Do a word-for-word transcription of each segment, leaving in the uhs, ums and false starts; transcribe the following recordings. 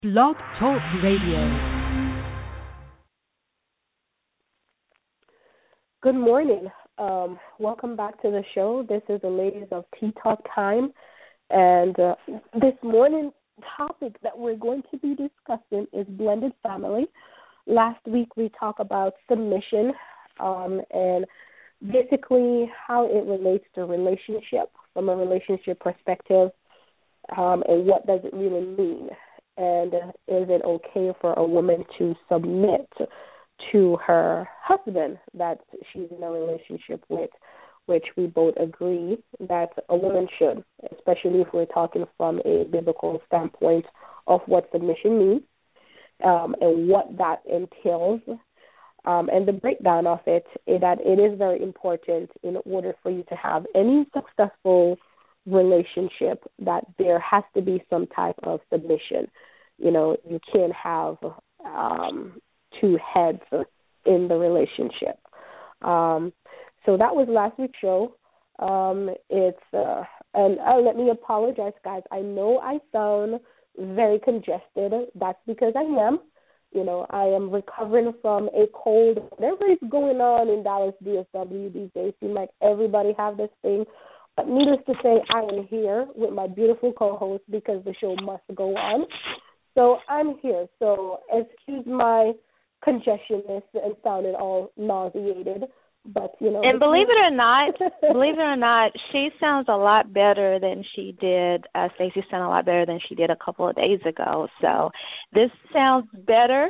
Blog Talk Radio. Good morning. Um, welcome back to the show. This is the Ladies of Tea Talk time. And uh, this morning's topic that we're going to be discussing is blended family. Last week we talked about submission um, and basically how it relates to relationship from a relationship perspective, um, and what does it really mean. And uh, is it okay for a woman to submit to her husband that she's in a relationship with, which we both agree that a woman should, especially if we're talking from a biblical standpoint of what submission means, um, and what that entails, um, and the breakdown of it, is that it is very important in order for you to have any successful relationship that there has to be some type of submission. You know, you can't have um, two heads in the relationship. Um, so that was last week's show. Um, it's uh, and uh, let me apologize, guys. I know I sound very congested. That's because I am. You know, I am recovering from a cold. Whatever is going on in Dallas D S W these days, seems like everybody have this thing. But needless to say, I am here with my beautiful co-host because the show must go on. So I'm here. So excuse my congestionness and sounding all nauseated, but you know. And believe it or not, believe it or not, she sounds a lot better than she did. Uh, Stacey sounded a lot better than she did a couple of days ago. So this sounds better.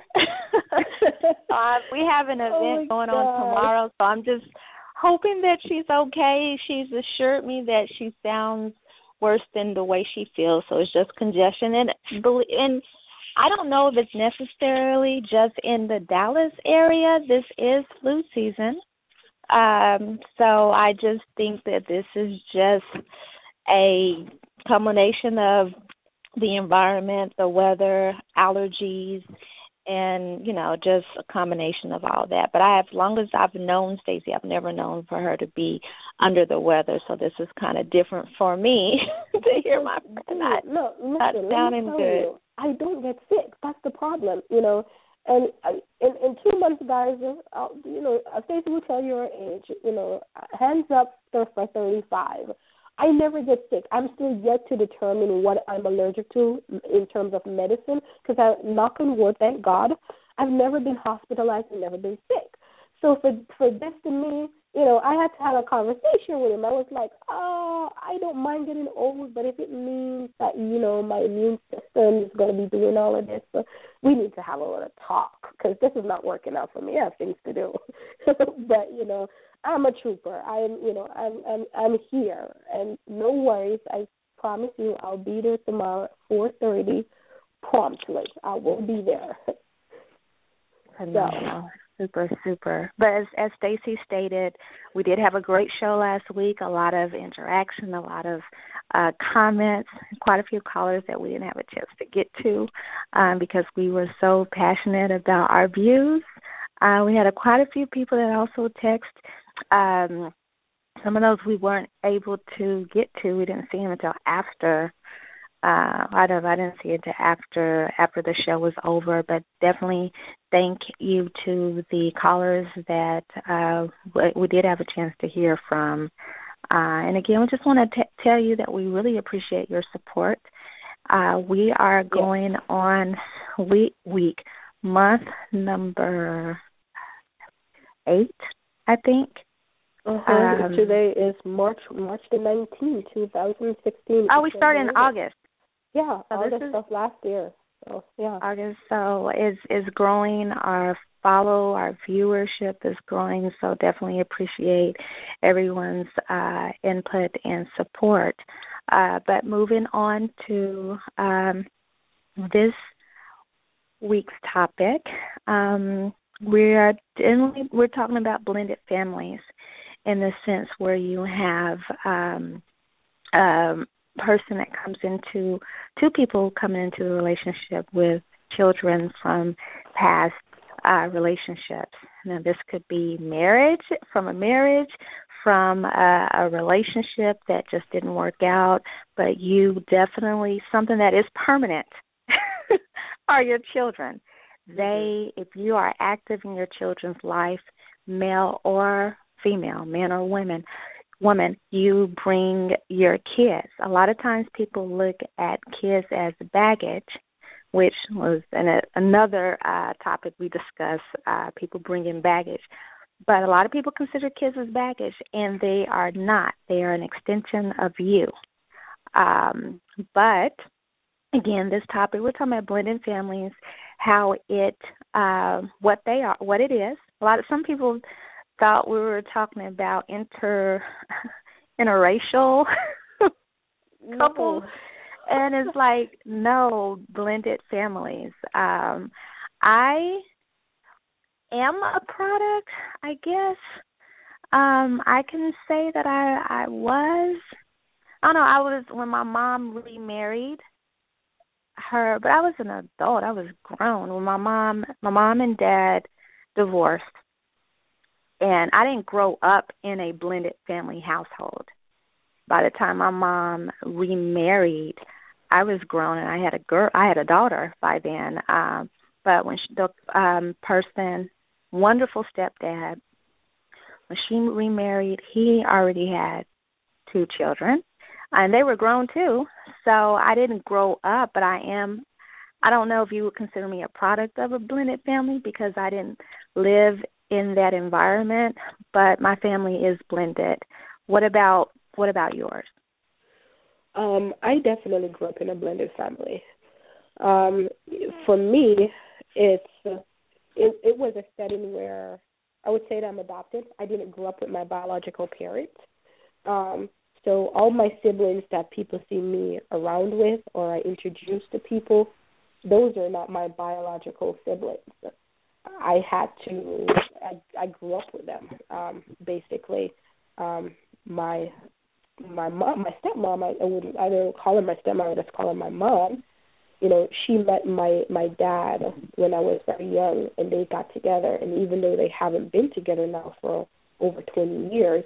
uh, we have an event oh going God. on tomorrow, so I'm just hoping that she's okay. She's assured me that she sounds worse than the way she feels, so it's just congestion. And and I don't know if it's necessarily just in the Dallas area. This is flu season. Um, so I just think that this is just a combination of the environment, the weather, allergies, and, you know, just a combination of all that. But I have, as long as I've known Stacey, I've never known for her to be under the weather. So this is kind of different for me to hear my friend not, no, listen, not sounding good. You, I don't get sick. That's the problem, you know. And uh, in, in two months, guys, uh, you know, Stacey will tell you her age. You know, hands up for thirty-five. I never get sick. I'm still yet to determine what I'm allergic to in terms of medicine because I, knock on wood, thank God, I've never been hospitalized and never been sick. So for for this to me, you know, I had to have a conversation with him. I was like, oh, I don't mind getting old, but if it means that, you know, my immune system is going to be doing all of this, but we need to have a little talk because this is not working out for me. I have things to do. But, you know, I'm a trooper. I'm, you know, I'm, I'm, I'm here, and no worries. I promise you, I'll be there tomorrow at four thirty promptly. I will be there. So. Super, super. But as, as Stacey stated, we did have a great show last week, a lot of interaction, a lot of uh, comments, quite a few callers that we didn't have a chance to get to um, because we were so passionate about our views. Uh, we had a, quite a few people that also text. Um, some of those we weren't able to get to. We didn't see them until after. Uh, I don't. I didn't see it until after after the show was over. But definitely thank you to the callers that uh, we did have a chance to hear from. Uh, and again, we just want to t- tell you that we really appreciate your support. Uh, we are going yes. on week week month number eight, I think. Uh-huh. Um, Today is March March the nineteenth, two thousand sixteen. Oh, we started in August. Yeah, so August this is of last year. So yeah, August. So is is growing. Our follow, our viewership is growing. So definitely appreciate everyone's uh, input and support. Uh, but moving on to um, this week's topic, um, we are generally, we're talking about blended families in the sense where you have um, um, person that comes into, two people coming into a relationship with children from past uh, relationships. Now, this could be marriage, from a marriage, from a, a relationship that just didn't work out, but you definitely, something that is permanent, are your children. They, if you are active in your children's life, male or female, men or women, woman, you bring your kids. A lot of times people look at kids as baggage, which was an, a, another uh, topic we discussed, uh, people bringing baggage. But a lot of people consider kids as baggage, and they are not. They are an extension of you. Um, but, again, this topic, we're talking about blended families, how it, uh, what they are, what it is. A lot of, some people thought we were talking about inter, interracial couples, and it's like, no, blended families. Um, I am a product, I guess. Um, I can say that I, I was. I don't know, I was, when my mom remarried her, but I was an adult. I was grown. When my mom, my mom and dad divorced, and I didn't grow up in a blended family household. By the time my mom remarried, I was grown, and I had a girl. I had a daughter by then. Um, but when she, the um, person, wonderful stepdad, when she remarried, he already had two children, and they were grown too. So I didn't grow up, but I am. I don't know if you would consider me a product of a blended family because I didn't live in that environment. But my family is blended. What about what about yours? Um, I definitely grew up in a blended family. Um, for me, it's it, it was a setting where I would say that I'm adopted. I didn't grow up with my biological parents. Um, so all my siblings that people see me around with or I introduce to people, those are not my biological siblings. I had to, I, I grew up with them, um, basically. Um, my my mom, my stepmom, I, I wouldn't, I don't call her my stepmom, I just call her my mom. You know, she met my, my dad when I was very young, and they got together. And even though they haven't been together now for over twenty years,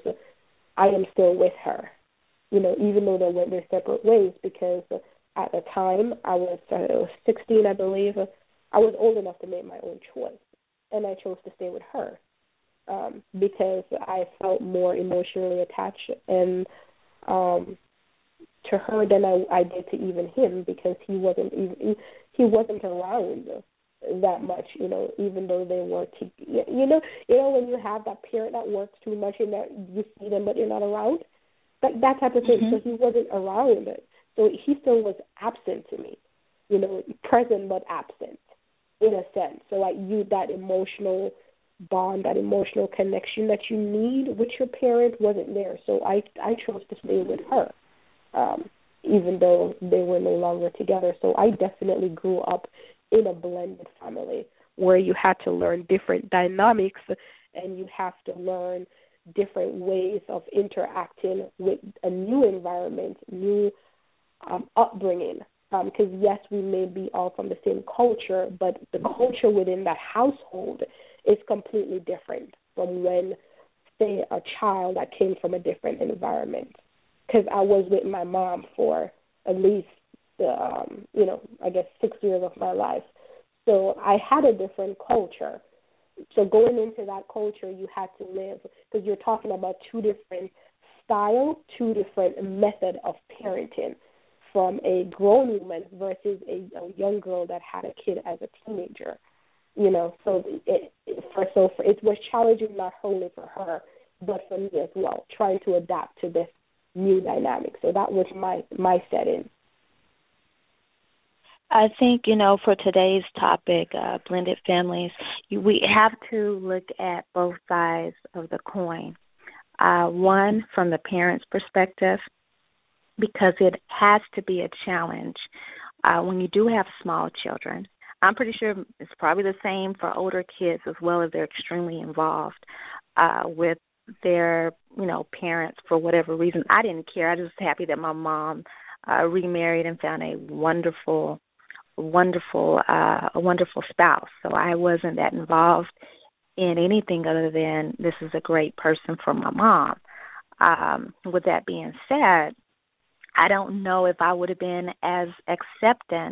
I am still with her. You know, even though they went their separate ways, because at the time I was, uh, I was sixteen, I believe. I was old enough to make my own choice, and I chose to stay with her um, because I felt more emotionally attached and um, to her than I, I did to even him, because he wasn't even he wasn't around that much. You know, even though they were, to, you know, you know when you have that parent that works too much and that you see them but you're not around, that that type of thing. Mm-hmm. So he wasn't around, so he still was absent to me. You know, present but absent in a sense. So like you, that emotional bond, that emotional connection that you need with your parent wasn't there. So I I chose to stay with her. Um, even though they were no longer together. So I definitely grew up in a blended family where you had to learn different dynamics and you have to learn different ways of interacting with a new environment, new um, upbringing. Because, um, yes, we may be all from the same culture, but the culture within that household is completely different from when, say, a child that came from a different environment. Because I was with my mom for at least, um, you know, I guess six years of my life. So I had a different culture. So going into that culture, you had to live, because you're talking about two different styles, two different method of parenting, from a grown woman versus a, a young girl that had a kid as a teenager. You know, so it, it, for, so for, it was challenging not only for her, but for me as well, trying to adapt to this new dynamic. So that was my my setting. I think, you know, for today's topic, uh, blended families, we have to look at both sides of the coin. Uh, one, from the parent's perspective, because it has to be a challenge uh, when you do have small children. I'm pretty sure it's probably the same for older kids as well, if they're extremely involved uh, with their, you know, parents for whatever reason. I didn't care. I was just happy that my mom uh, remarried and found a wonderful, wonderful, uh, a wonderful spouse. So I wasn't that involved in anything other than this is a great person for my mom. Um, with that being said, I don't know if I would have been as acceptant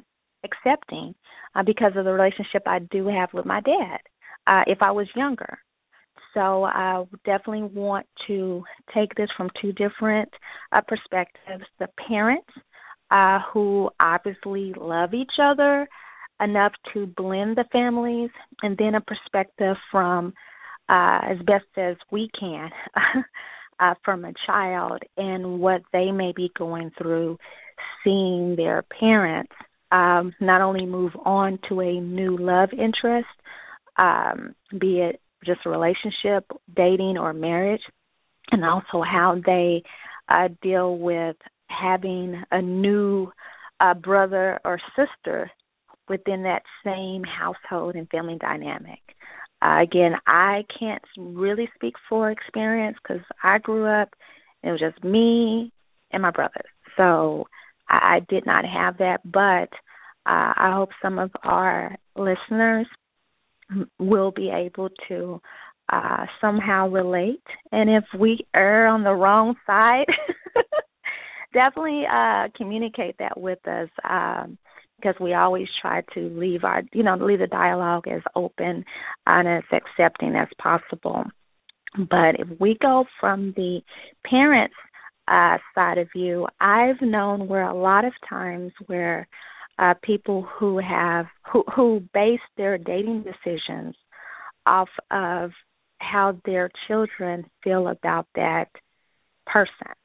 accepting uh, because of the relationship I do have with my dad uh, if I was younger. So I definitely want to take this from two different uh, perspectives. The parents uh, who obviously love each other enough to blend the families, and then a perspective from uh, as best as we can uh, from a child and what they may be going through, seeing their parents um, not only move on to a new love interest, um, be it just a relationship, dating, or marriage, and also how they uh, deal with having a new uh, brother or sister within that same household and family dynamic. Uh, again, I can't really speak for experience because I grew up, it was just me and my brothers. So I, I did not have that, but uh, I hope some of our listeners will be able to uh, somehow relate. And if we err on the wrong side, definitely uh, communicate that with us. Um, because we always try to leave our, you know, leave the dialogue as open and as accepting as possible. But if we go from the parents' uh, side of view, I've known where a lot of times where uh, people who have, who, who base their dating decisions off of how their children feel about that person.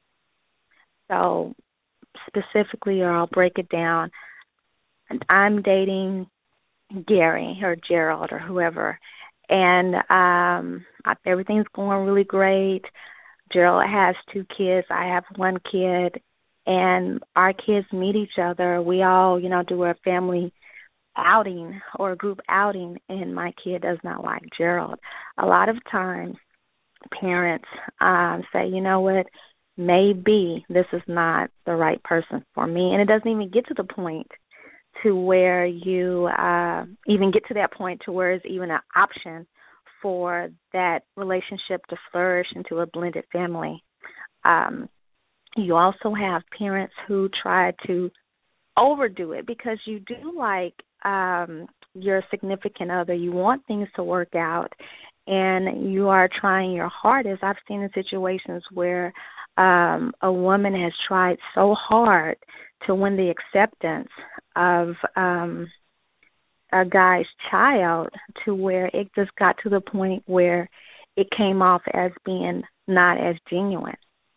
So specifically, or I'll break it down, I'm dating Gary or Gerald or whoever, and um, everything's going really great. Gerald has two kids. I have one kid, and our kids meet each other. We all, you know, do a family outing or a group outing, and my kid does not like Gerald. A lot of times parents um, say, you know what, maybe this is not the right person for me, and it doesn't even get to the point to where you uh, even get to that point to where it's even an option for that relationship to flourish into a blended family. Um, you also have parents who try to overdo it because you do like um, your significant other. You want things to work out, and you are trying your hardest. I've seen in situations where um, a woman has tried so hard to win the acceptance of um, a guy's child to where it just got to the point where it came off as being not as genuine.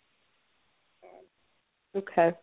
Okay.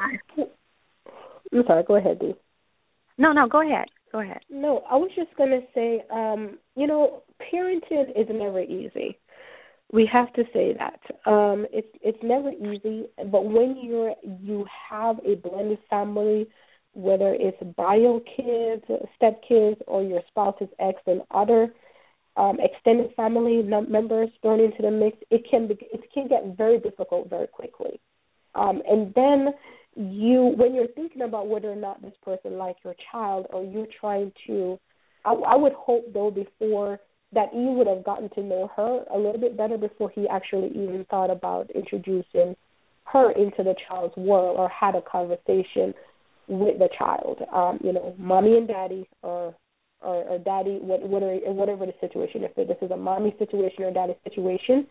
I'm sorry, go ahead, Dee. No, no, go ahead. Go ahead. No, I was just going to say, um, you know, parenting is never easy. We have to say that. Um, it's it's never easy, but when you're you have a blended family, whether it's bio kids, step kids, or your spouse's ex and other um, extended family members thrown into the mix, it can be, it can get very difficult very quickly. Um, and then you, when you're thinking about whether or not this person likes your child, or you're trying to, I, I would hope though before that you would have gotten to know her a little bit better before he actually even thought about introducing her into the child's world or had a conversation with the child. Um, you know, mommy and daddy, or or, or daddy, whatever, whatever the situation. If this is a mommy situation or daddy situation,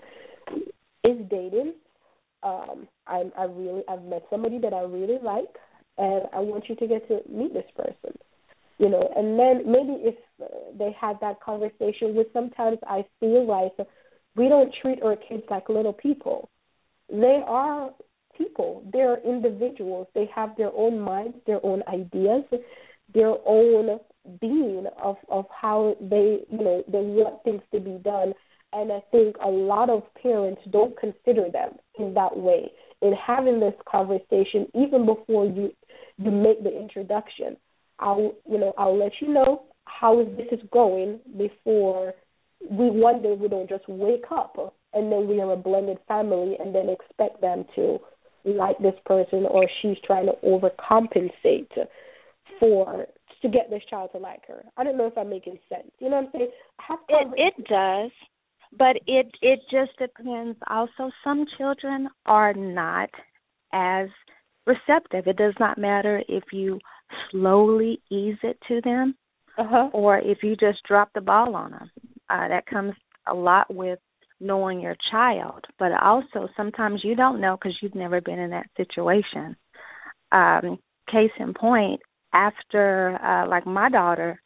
is dating. Um, I, I really, I've met somebody that I really like, and I want you to get to meet this person. You know, and then maybe if uh, they had that conversation, which sometimes I feel like we don't treat our kids like little people. They are people. They're individuals. They have their own minds, their own ideas, their own being of, of how they, you know, they want things to be done. And I think a lot of parents don't consider them in that way. In having this conversation, even before you you make the introduction, I'll, you know, I'll let you know how this is going before we one day we don't just wake up and then we are a blended family and then expect them to like this person, or she's trying to overcompensate for to get this child to like her. I don't know if I'm making sense. You know what I'm saying? Have it it does, but it it just depends. Also, some children are not as receptive. It does not matter if you slowly ease it to them uh-huh. or if you just drop the ball on them. Uh, that comes a lot with knowing your child, but also sometimes you don't know because you've never been in that situation. Um, case in point, after, uh, like my daughter,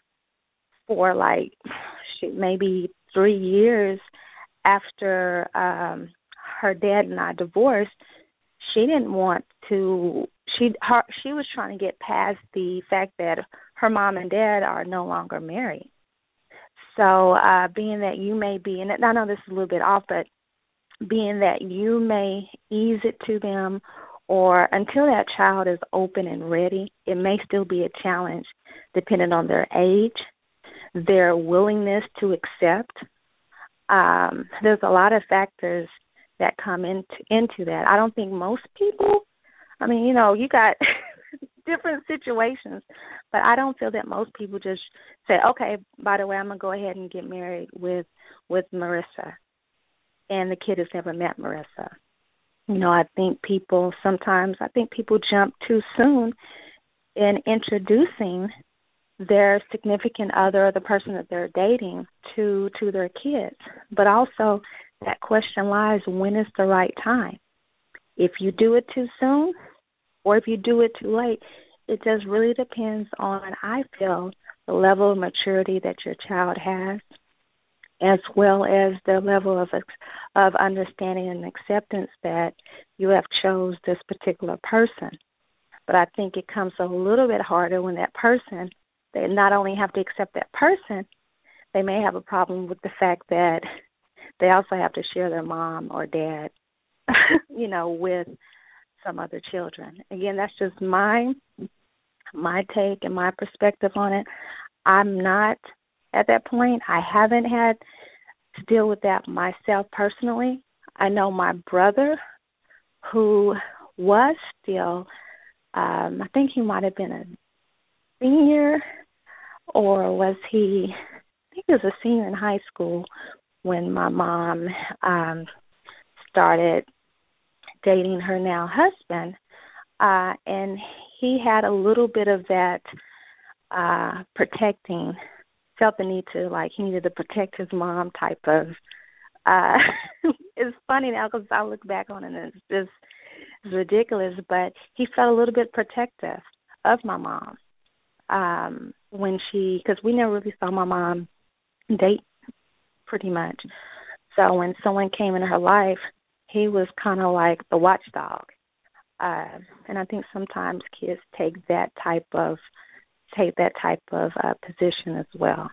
for like shoot, maybe three years after um, her dad and I divorced, she didn't want to, she her, she was trying to get past the fact that her mom and dad are no longer married. So uh, being that you may be, and I know this is a little bit off, but being that you may ease it to them or until that child is open and ready, it may still be a challenge depending on their age, their willingness to accept. Um, there's a lot of factors that come into into that. I don't think most people, I mean, you know, you got different situations, but I don't feel that most people just say, okay, by the way, I'm going to go ahead and get married with with Marissa, and the kid has never met Marissa. You know, I think people sometimes, I think people jump too soon in introducing their significant other or the person that they're dating to to their kids. But also that question lies, when is the right time? If you do it too soon or if you do it too late, it just really depends on, I feel, the level of maturity that your child has, as well as the level of of understanding and acceptance that you have chose this particular person. But I think it comes a little bit harder when that person, they not only have to accept that person, they may have a problem with the fact that they also have to share their mom or dad, you know, with some other children. Again, that's just my my take and my perspective on it. I'm not at that point. I haven't had to deal with that myself personally. I know my brother, who was still, um, I think he might have been a senior, or was he, I think he was a senior in high school when my mom um, started dating her now husband, uh, and he had a little bit of that uh, protecting, felt the need to, like, he needed to protect his mom type of, uh, it's funny now because I look back on it and it's just it's ridiculous, but he felt a little bit protective of my mom um, when she, because we never really saw my mom date pretty much. So when someone came into her life, he was kind of like the watchdog. Uh, and I think sometimes kids take that type of take that type of uh, position as well.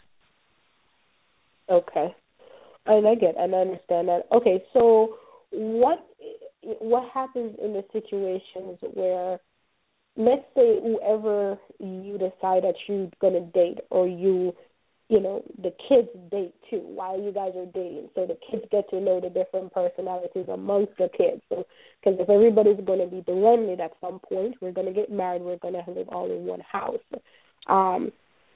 Okay, and I get and I understand that. Okay, so what what happens in the situations where, let's say, whoever you decide that you're gonna date, or you, you know, the kids date too while you guys are dating, so the kids get to know the different personalities amongst the kids. So, because if everybody's going to be blended at some point, we're going to get married, we're going to live all in one house. Um,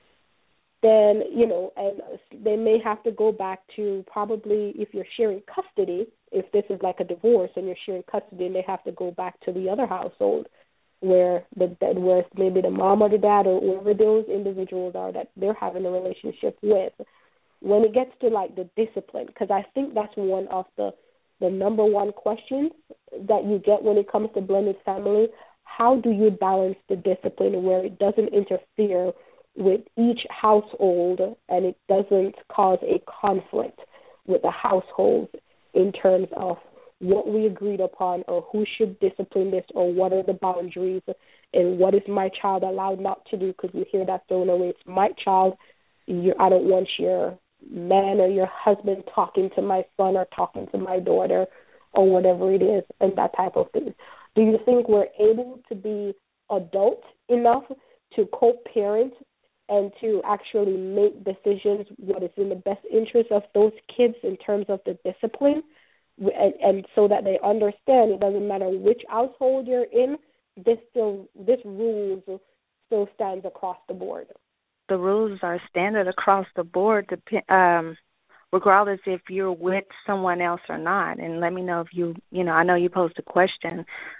then, you know, and they may have to go back to probably, if you're sharing custody, if this is like a divorce and you're sharing custody, and they have to go back to the other household where the where maybe the mom or the dad or whoever those individuals are that they're having a relationship with. When it gets to like the discipline, because I think that's one of the the number one questions that you get when it comes to blended family. How do you balance the discipline where it doesn't interfere with each household and it doesn't cause a conflict with the household in terms of what we agreed upon, or who should discipline this, or what are the boundaries, and what is my child allowed not to do? Because you hear that thrown away. It's my child. You, I don't want your man or your husband talking to my son or talking to my daughter or whatever it is, and that type of thing. Do you think we're able to be adult enough to co-parent and to actually make decisions what is in the best interest of those kids in terms of the discipline? And, and so that they understand it doesn't matter which household you're in, this still this rules still stands across the board. The rules are standard across the board, um, regardless if you're with someone else or not. And let me know if you, you know, I know you posed a question,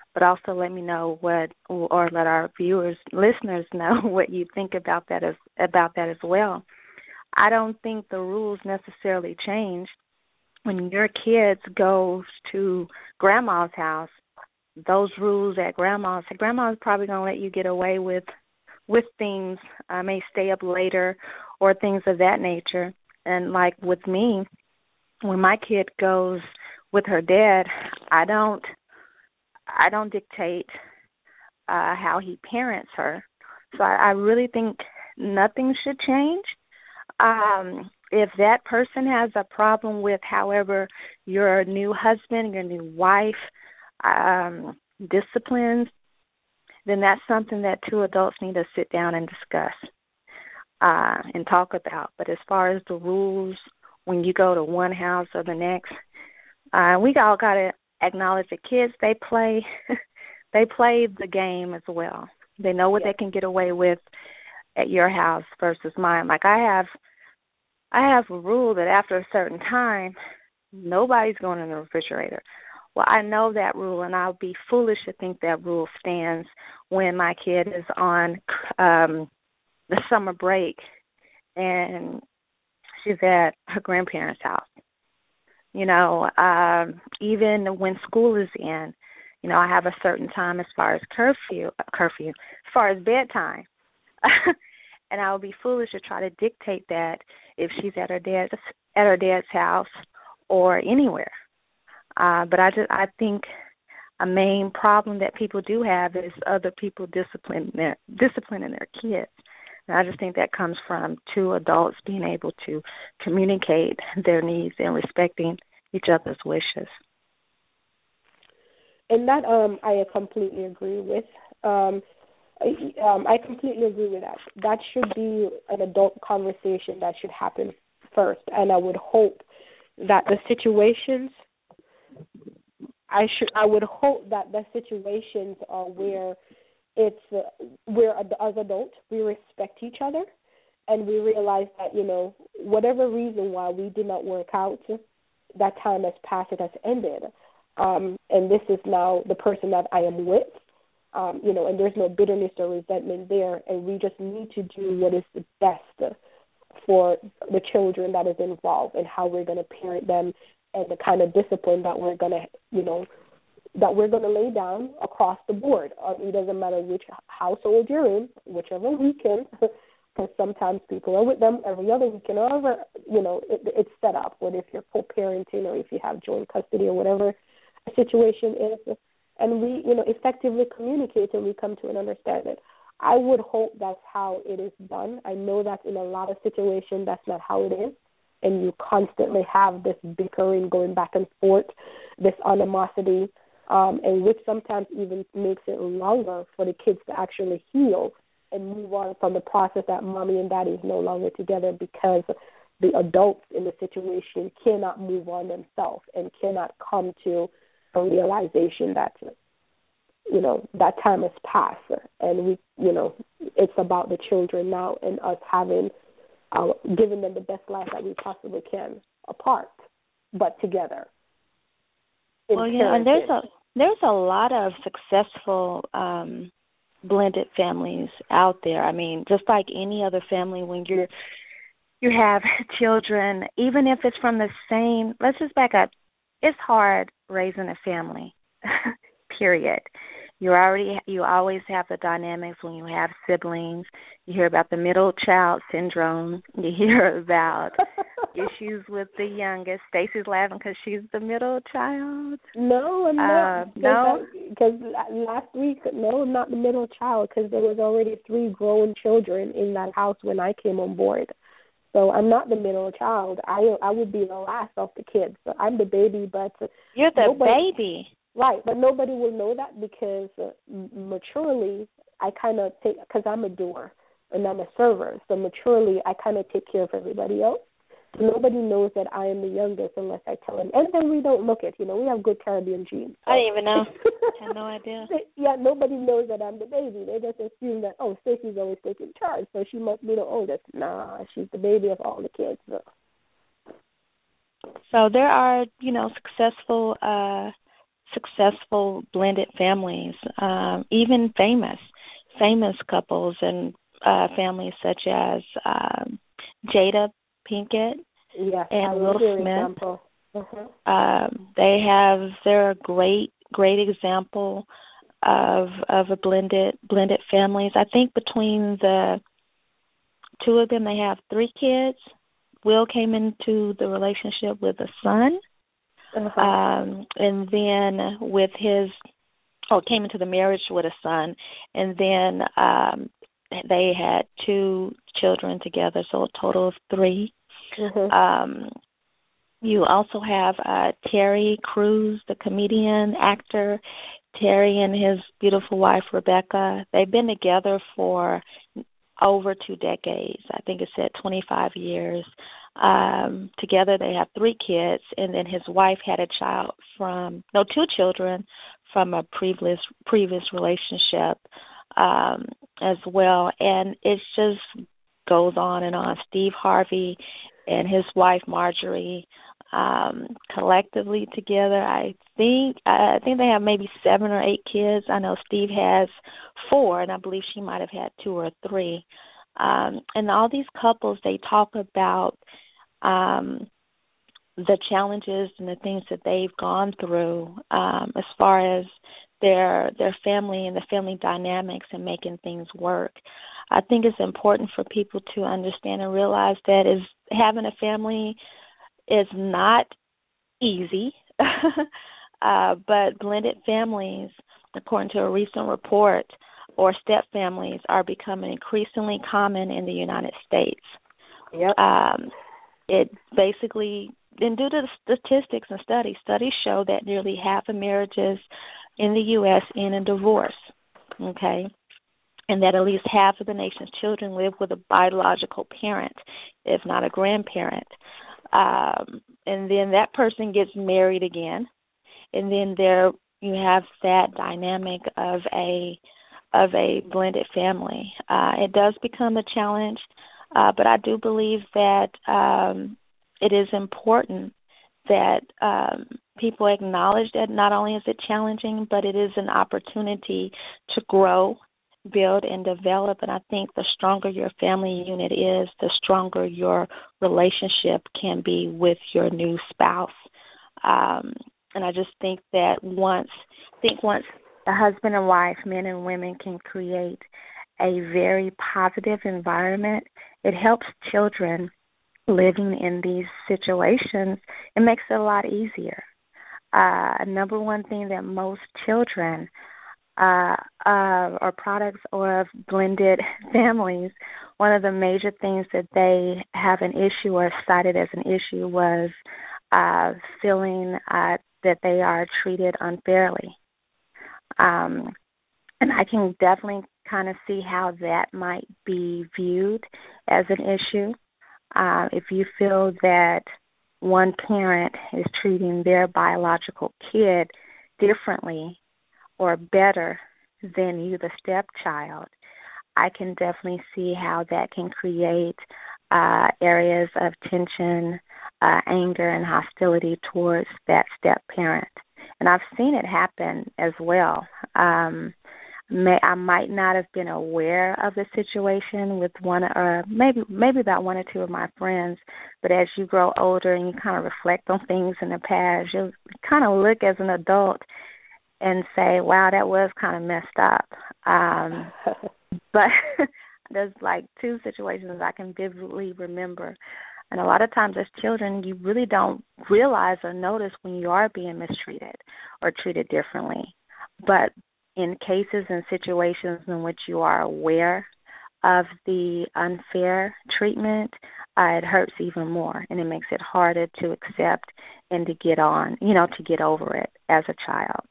but also let me know what, or let our viewers, listeners know what you think about that as about that as well. I don't think the rules necessarily change. When your kids go to grandma's house, those rules at grandma's, grandma's probably going to let you get away with with things, uh, may stay up later or things of that nature. And like with me, when my kid goes with her dad, I don't I don't dictate uh, how he parents her. So I, I really think nothing should change. Um, if that person has a problem with, however, your new husband, your new wife um, disciplines, then that's something that two adults need to sit down and discuss uh, and talk about. But as far as the rules, when you go to one house or the next, uh, we all got to acknowledge the kids, they play they play the game as well. They know what yeah. they can get away with at your house versus mine. Like I have I have a rule that after a certain time, nobody's going in the refrigerator. Well, I know that rule, and I'll be foolish to think that rule stands when my kid is on um, the summer break and she's at her grandparents' house. You know, um, even when school is in, you know, I have a certain time as far as curfew, curfew, as far as bedtime. And I would be foolish to try to dictate that if she's at her dad's at her dad's house or anywhere. Uh, but I just I think a main problem that people do have is other people disciplining their disciplining their kids. And I just think that comes from two adults being able to communicate their needs and respecting each other's wishes. And that um, I completely agree with. Um, I, um, I completely agree with that. That should be an adult conversation that should happen first. And I would hope that the situations, I should, I would hope that the situations are where it's uh, where as adults we respect each other, and we realize that, you know, whatever reason why we did not work out, that time has passed, it has ended, um, and this is now the person that I am with, um, you know, and there's no bitterness or resentment there, and we just need to do what is the best for the children that is involved and how we're going to parent them and the kind of discipline that we're going to, you know, that we're going to lay down across the board. Uh, it doesn't matter which household you're in, whichever weekend, because sometimes people are with them every other weekend, or ever, you know, it, it's set up, whether if you're co-parenting or if you have joint custody or whatever the situation is. And we, you know, effectively communicate and we come to an understanding. I would hope that's how it is done. I know that in a lot of situations that's not how it is, and you constantly have this bickering going back and forth, this animosity, um, and which sometimes even makes it longer for the kids to actually heal and move on from the process that mommy and daddy is no longer together because the adults in the situation cannot move on themselves and cannot come to a realization that, you know, that time has passed, and we, you know, it's about the children now and us having, uh, giving them the best life that we possibly can, apart, but together. Well, you know, and there's a there's a lot of successful um, blended families out there. I mean, just like any other family, when you're you have children, even if it's from the same. Let's just back up. It's hard raising a family. Period. You already you always have the dynamics when you have siblings. You hear about the middle child syndrome. You hear about issues with the youngest. Stacy's laughing because she's the middle child. No, I'm not. Uh, no, because last week, no, I'm not the middle child because there was already three grown children in that house when I came on board. So I'm not the middle child. I I would be the last of the kids. So I'm the baby, but you're the nobody, baby. Right, but nobody will know that because uh, maturely I kind of take, because I'm a doer and I'm a server, so maturely I kind of take care of everybody else. So nobody knows that I am the youngest unless I tell them. And then we don't look it, you know, we have good Caribbean genes. So. I didn't even know. I had no idea. Yeah, nobody knows that I'm the baby. They just assume that, oh, Stacey's always taking charge, so she must be the oldest. Nah, she's the baby of all the kids. So, so there are, you know, successful uh successful blended families, um, even famous, famous couples and uh, families such as um, Jada Pinkett Yes, and I Will love your Smith. example. Mm-hmm. Um, they have they're a great great example of of a blended blended families. I think between the two of them, they have three kids. Will came into the relationship with a son, Uh-huh. um, and then with his, oh, came into the marriage with a son, and then um, they had two children together, so a total of three. Mm-hmm. Um, you also have uh, Terry Crews, the comedian, actor. Terry and his beautiful wife, Rebecca, they've been together for over two decades. I think it said twenty-five years. Um, together they have three kids, and then his wife had a child from, no, two children from a previous previous relationship um, as well. And it just goes on and on. Steve Harvey and his wife, Marjorie, um, collectively together, I think, I think they have maybe seven or eight kids. I know Steve has four, and I believe she might have had two or three. Um, and all these couples, they talk about um, the challenges and the things that they've gone through um, as far as their their family and the family dynamics and making things work. I think it's important for people to understand and realize that is having a family is not easy, uh, but blended families, according to a recent report, or step families are becoming increasingly common in the United States. Yep. Um, it basically, and due to the statistics and studies, studies show that nearly half of marriages in the U S end in divorce, okay, and that at least half of the nation's children live with a biological parent, if not a grandparent. Um, and then that person gets married again, and then there you have that dynamic of a of a blended family. Uh, it does become a challenge, uh, but I do believe that um, it is important that um, people acknowledge that not only is it challenging, but it is an opportunity to grow, build, and develop. And I think the stronger your family unit is, the stronger your relationship can be with your new spouse. Um, and I just think that once, I think once the husband and wife, men and women, can create a very positive environment, it helps children living in these situations. It makes it a lot easier. Uh, number one thing that most children uh, uh, are products of blended families, one of the major things that they have an issue or cited as an issue was uh, feeling uh, that they are treated unfairly. Um, and I can definitely kind of see how that might be viewed as an issue. Uh, if you feel that one parent is treating their biological kid differently or better than you, the stepchild, I can definitely see how that can create uh, areas of tension, uh, anger, and hostility towards that step-parent. And I've seen it happen as well. Um, may, I might not have been aware of the situation with one, or maybe maybe about one or two of my friends, but as you grow older and you kind of reflect on things in the past, you kind of look as an adult and say, wow, that was kind of messed up. Um, but there's like two situations I can vividly remember. And a lot of times as children, you really don't realize or notice when you are being mistreated or treated differently. But in cases and situations in which you are aware of the unfair treatment, uh, it hurts even more, and it makes it harder to accept and to get on, you know, to get over it as a child.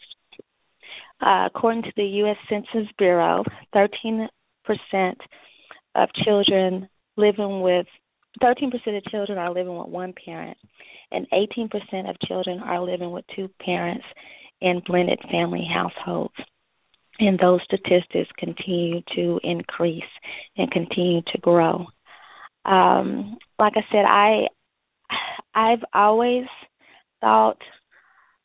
Uh, according to the U S Census Bureau, thirteen percent of children living with thirteen percent of children are living with one parent, and eighteen percent of children are living with two parents in blended family households. And those statistics continue to increase and continue to grow. Um, like I said, I, I've always thought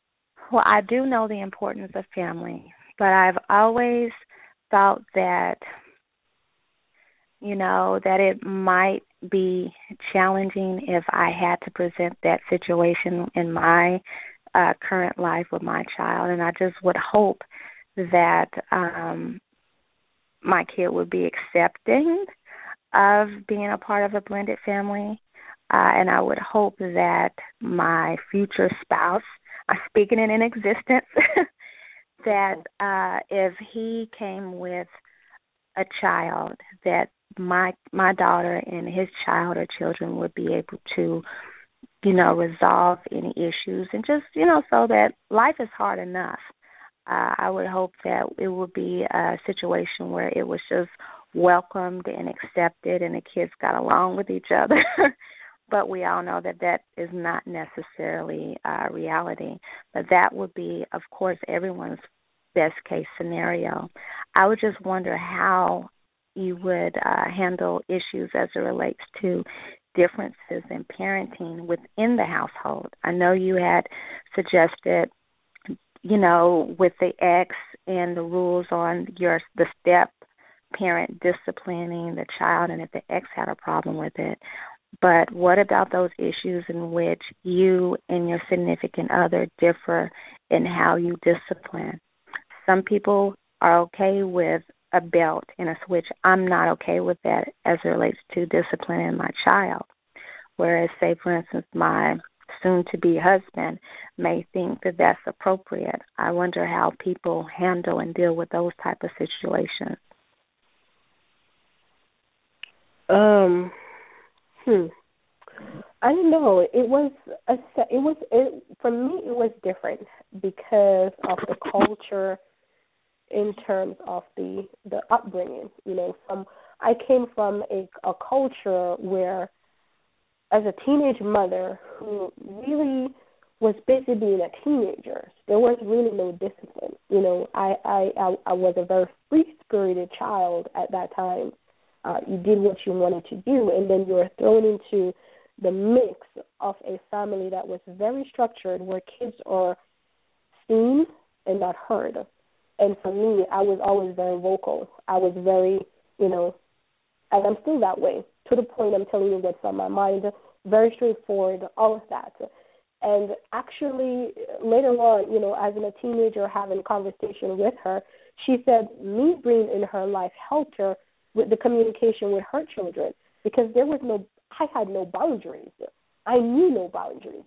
Well, I do know the importance of family, but I've always thought that, you know, that it might be challenging if I had to present that situation in my uh, current life with my child, and I just would hope that um, my kid would be accepting of being a part of a blended family, uh, and I would hope that my future spouse, I'm speaking it in existence, that uh, if he came with a child, that my my daughter and his child or children would be able to, you know, resolve any issues, and just, you know, so that life is hard enough. Uh, I would hope that it would be a situation where it was just welcomed and accepted and the kids got along with each other. But we all know that that is not necessarily uh, reality. But that would be, of course, everyone's best case scenario. I would just wonder how you would uh, handle issues as it relates to differences in parenting within the household. I know you had suggested, you know, with the ex and the rules on your the step parent disciplining the child, and if the ex had a problem with it. But what about those issues in which you and your significant other differ in how you discipline? Some people are okay with a belt and a switch. I'm not okay with that as it relates to disciplining my child. Whereas, say, for instance, my soon-to-be husband may think that that's appropriate. I wonder how people handle and deal with those type of situations. Um, hmm. I don't know. It was a. It was it, for me. It was different because of the culture, in terms of the the upbringing. You know, from I came from a a culture where, as a teenage mother who really was busy being a teenager, there was really no discipline. You know, I I I, I was a very free-spirited child at that time. Uh, you did what you wanted to do, and then you were thrown into the mix of a family that was very structured, where kids are seen and not heard. And for me, I was always very vocal. I was very, you know, and I'm still that way, to the point I'm telling you what's on my mind, very straightforward, all of that. And actually, later on, you know, as a teenager having a conversation with her, she said me being in her life helped her with the communication with her children, because there was no, I had no boundaries. I knew no boundaries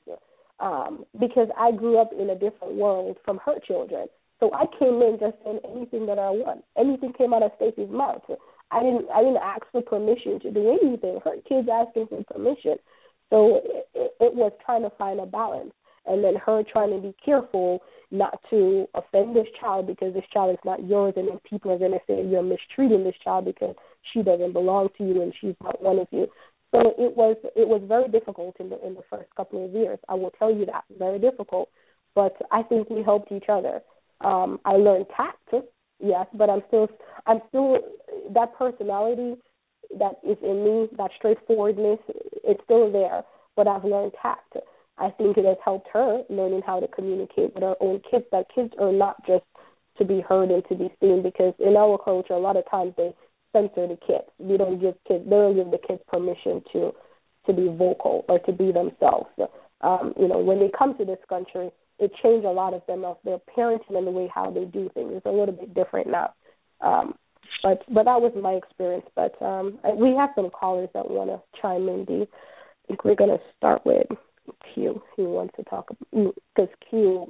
um, because I grew up in a different world from her children. So I came in just saying anything that I want. Anything came out of Stacey's mouth. I didn't I didn't ask for permission to do anything. Her kids asking for permission. So it, it, it was trying to find a balance. And then her trying to be careful not to offend this child, because this child is not yours, and then people are going to say you're mistreating this child because she doesn't belong to you and she's not one of you. So it was it was very difficult in the in the first couple of years. I will tell you that, very difficult. But I think we helped each other. Um, I learned tact, yes, but I'm still I'm still that personality that is in me, that straightforwardness, it's still there. But I've learned tact. I think it has helped her learning how to communicate with her own kids, that kids are not just to be heard and to be seen, because in our culture, a lot of times they censor the kids. We don't give kids, they don't give the kids permission to to be vocal or to be themselves. Um, you know, when they come to this country, it changed a lot of them, of their parenting and the way how they do things. It's a little bit different now. Um, but but that was my experience. But um, we have some callers that want to chime in, Dee. I think we're going to start with Q. He wants to talk, because Q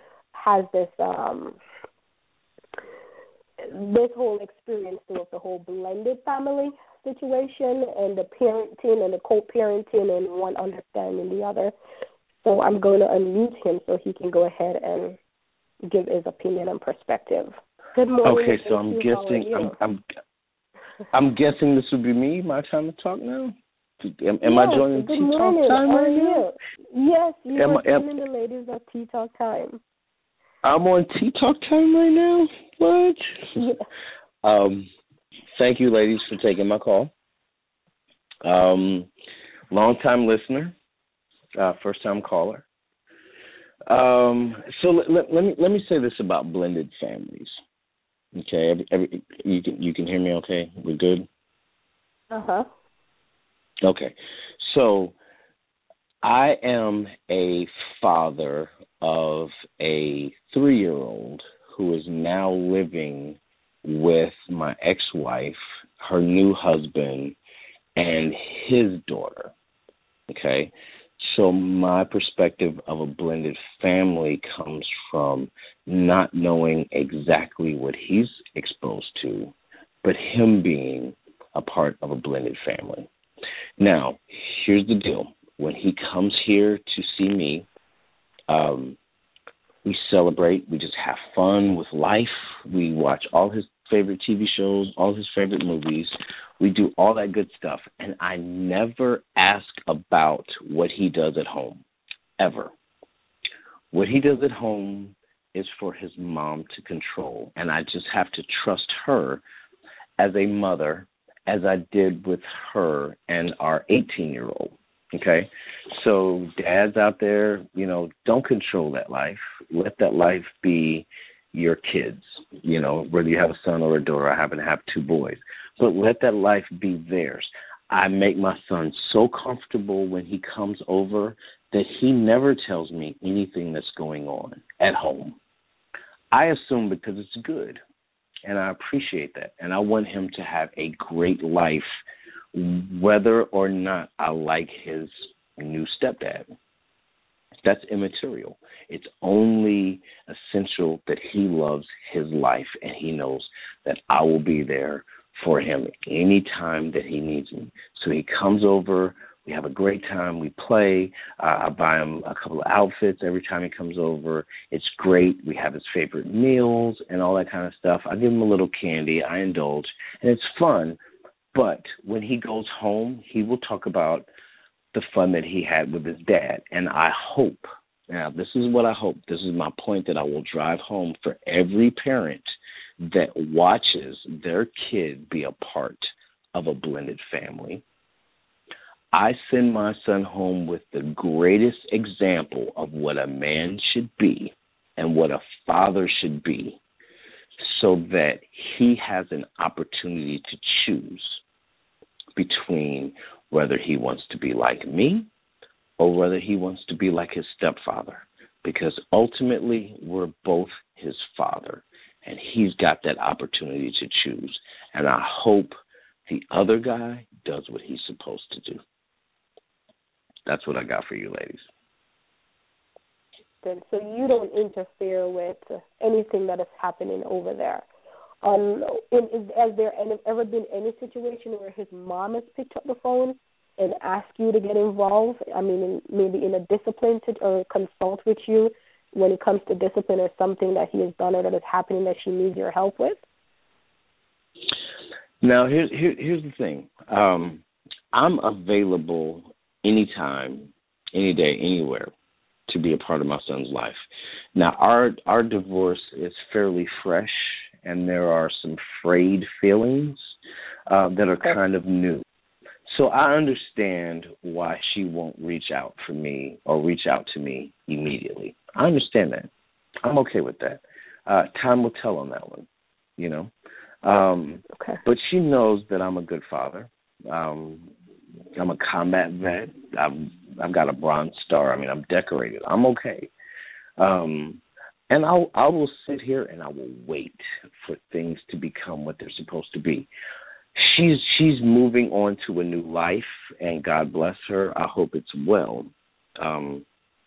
has this um, this whole experience through the whole blended family situation and the parenting and the co-parenting and one understanding the other. So I'm going to unmute him so he can go ahead and give his opinion and perspective. Good morning. Okay, so I'm guessing I'm, I'm I'm guessing this would be me. My time to talk now. Am, am yes, I joining Tea Talk Time right now? Yes, you am are I, joining the ladies of Tea Talk Time. I'm on Tea Talk Time right now? What? Yeah. Um, thank you, ladies, for taking my call. Um, long-time listener, uh, first-time caller. Um, so let, let, let me let me say this about blended families. Okay, every, every, you can you can hear me. Okay, we're good. Uh huh. Okay, so I am a father of a three-year-old who is now living with my ex-wife, her new husband, and his daughter. Okay, so my perspective of a blended family comes from not knowing exactly what he's exposed to, but him being a part of a blended family. Now, here's the deal. When he comes here to see me, um, we celebrate. We just have fun with life. We watch all his favorite T V shows, all his favorite movies. We do all that good stuff. And I never ask about what he does at home, ever. What he does at home is for his mom to control. And I just have to trust her as a mother, as I did with her and our eighteen-year-old. Okay? So dads out there, you know, don't control that life. Let that life be your kids, you know, whether you have a son or a daughter. I happen to have two boys. But let that life be theirs. I make my son so comfortable when he comes over that he never tells me anything that's going on at home. I assume because it's good, and I appreciate that. And I want him to have a great life, whether or not I like his new stepdad. That's immaterial. It's only essential that he loves his life and he knows that I will be there for him any time that he needs me. So he comes over, we have a great time, we play, uh, I buy him a couple of outfits every time he comes over. It's great. We have his favorite meals and all that kind of stuff. I give him a little candy, I indulge, and it's fun. But when he goes home, he will talk about the fun that he had with his dad. And I hope, now this is what I hope, this is my point that I will drive home for every parent that watches their kid be a part of a blended family. I send my son home with the greatest example of what a man should be and what a father should be, so that he has an opportunity to choose between whether he wants to be like me or whether he wants to be like his stepfather, because ultimately we're both his father, and he's got that opportunity to choose. And I hope the other guy does what he's supposed to do. That's what I got for you, ladies. So you don't interfere with anything that is happening over there. Um, is, has there any, ever been any situation where his mom has picked up the phone and asked you to get involved? I mean, in, maybe in a discipline to, or consult with you when it comes to discipline or something that he has done or that is happening that she needs your help with? Now, here's here, here's the thing. Um, I'm available anytime, any day, anywhere to be a part of my son's life. Now, our our divorce is fairly fresh, and there are some frayed feelings uh, that are kind of new. So I understand why she won't reach out for me or reach out to me immediately. I understand that. I'm okay with that. Uh, time will tell on that one, you know. Um, okay. But she knows that I'm a good father. Um, I'm a combat vet. I've, I've got a Bronze Star. I mean, I'm decorated. I'm okay. Um, and I'll, I will sit here and I will wait for things to become what they're supposed to be. She's she's moving on to a new life, and God bless her. I hope it's well. Um,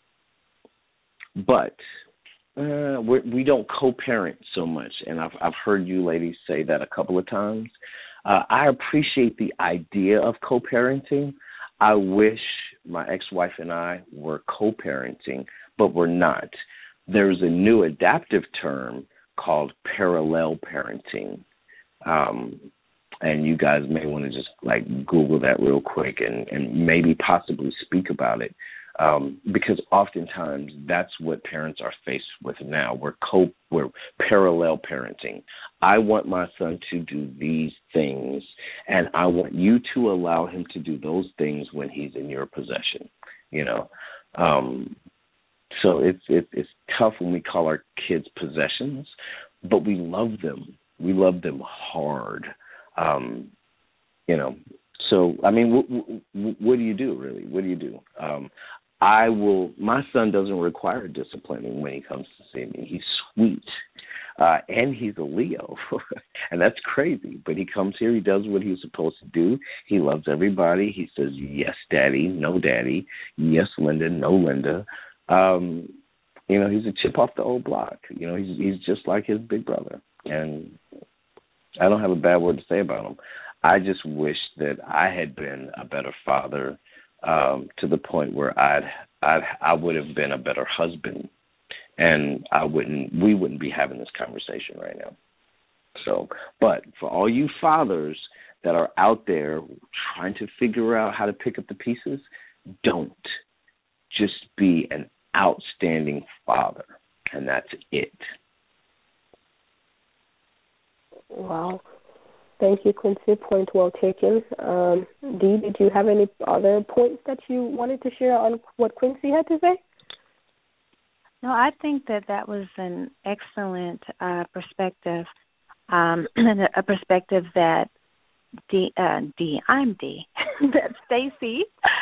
but uh, we're, we don't co-parent so much, and I've I've heard you ladies say that a couple of times. Uh, I appreciate the idea of co-parenting. I wish my ex-wife and I were co-parenting, but we're not. There's a new adaptive term called parallel parenting. Um, and you guys may want to just, like, Google that real quick and, and maybe possibly speak about it, um, because oftentimes that's what parents are faced with now. We're co we're parallel parenting. I want my son to do these things, and I want you to allow him to do those things when he's in your possession, you know. Um, So it's it, it's tough when we call our kids possessions, but we love them. We love them hard. Um, you know. So I mean, w- w- what do you do really? What do you do? Um, I will. My son doesn't require disciplining when he comes to see me. He's sweet, uh, and he's a Leo, and that's crazy. But he comes here. He does what he's supposed to do. He loves everybody. He says yes, Daddy, no, Daddy, yes, Linda, no, Linda. Um, you know, he's a chip off the old block. You know, he's he's just like his big brother, and I don't have a bad word to say about him. I just wish that I had been a better father, um, to the point where I'd, I'd I would have been a better husband, and I wouldn't we wouldn't be having this conversation right now. So, but for all you fathers that are out there trying to figure out how to pick up the pieces, don't. Just be an outstanding father, and that's it. Wow. Thank you, Quincy. Point well taken. Um, Dee, did you have any other points that you wanted to share on what Quincy had to say? No, I think that that was an excellent uh, perspective, um, a perspective that Dee, uh, Dee I'm Dee, that Stacy,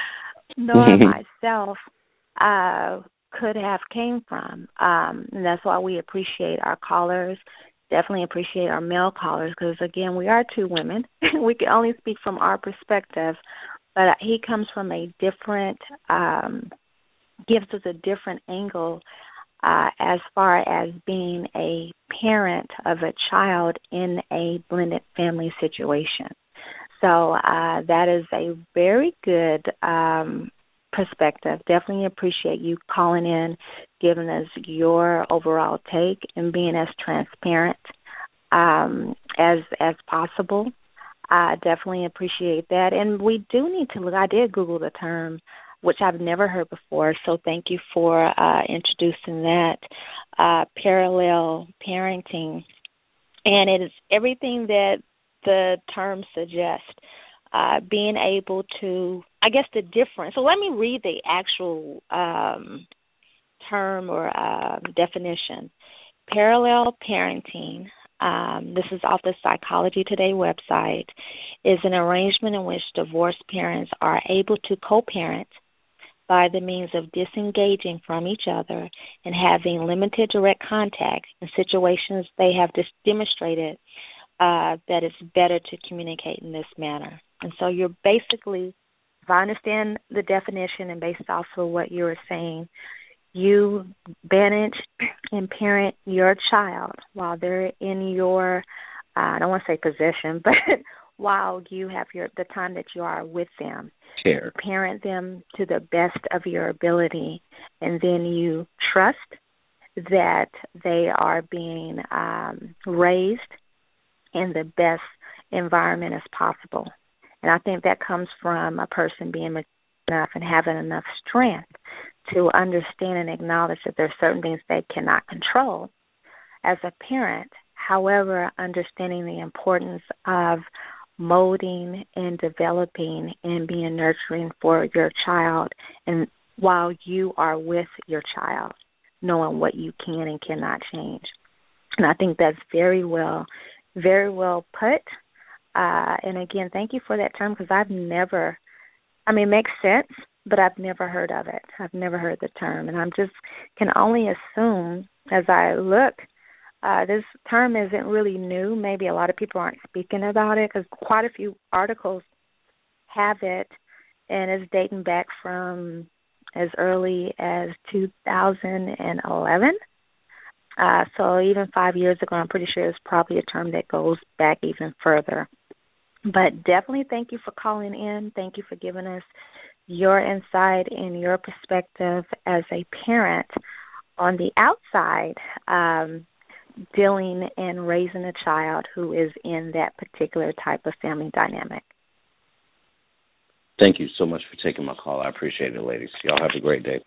nor myself, uh, could have came from. Um, and that's why we appreciate our callers. Definitely appreciate our male callers because, again, we are two women. We can only speak from our perspective, but he comes from a different, um, gives us a different angle uh, as far as being a parent of a child in a blended family situation. So uh, that is a very good um, perspective. Definitely appreciate you calling in, giving us your overall take, and being as transparent um, as as possible. I definitely appreciate that. And we do need to look. I did Google the term, which I've never heard before, so thank you for uh, introducing that, uh, parallel parenting. And it is everything that the term suggests, uh, being able to, I guess the difference. So let me read the actual um, term or uh, definition. Parallel parenting, um, this is off the Psychology Today website, is an arrangement in which divorced parents are able to co-parent by the means of disengaging from each other and having limited direct contact in situations they have dis- demonstrated uh, that it's better to communicate in this manner. And so you're basically, if I understand the definition and based off of what you were saying, you manage and parent your child while they're in your, uh, I don't want to say possession, but while you have your the time that you are with them. Care. Parent them to the best of your ability, and then you trust that they are being um, raised in the best environment as possible. And I think that comes from a person being mature enough and having enough strength to understand and acknowledge that there are certain things they cannot control as a parent. However, understanding the importance of molding and developing and being nurturing for your child, and while you are with your child, knowing what you can and cannot change. And I think that's very well, very well put. Uh, and again, thank you for that term because I've never, I mean, it makes sense, but I've never heard of it. I've never heard the term. And I'm just can only assume as I look, Uh, this term isn't really new. Maybe a lot of people aren't speaking about it because quite a few articles have it, and it's dating back from as early as two thousand eleven. Uh, so even five years ago, I'm pretty sure it's probably a term that goes back even further. But definitely thank you for calling in. Thank you for giving us your insight and your perspective as a parent on the outside, um, dealing and raising a child who is in that particular type of family dynamic. Thank you so much for taking my call. I appreciate it, ladies. Y'all have a great day.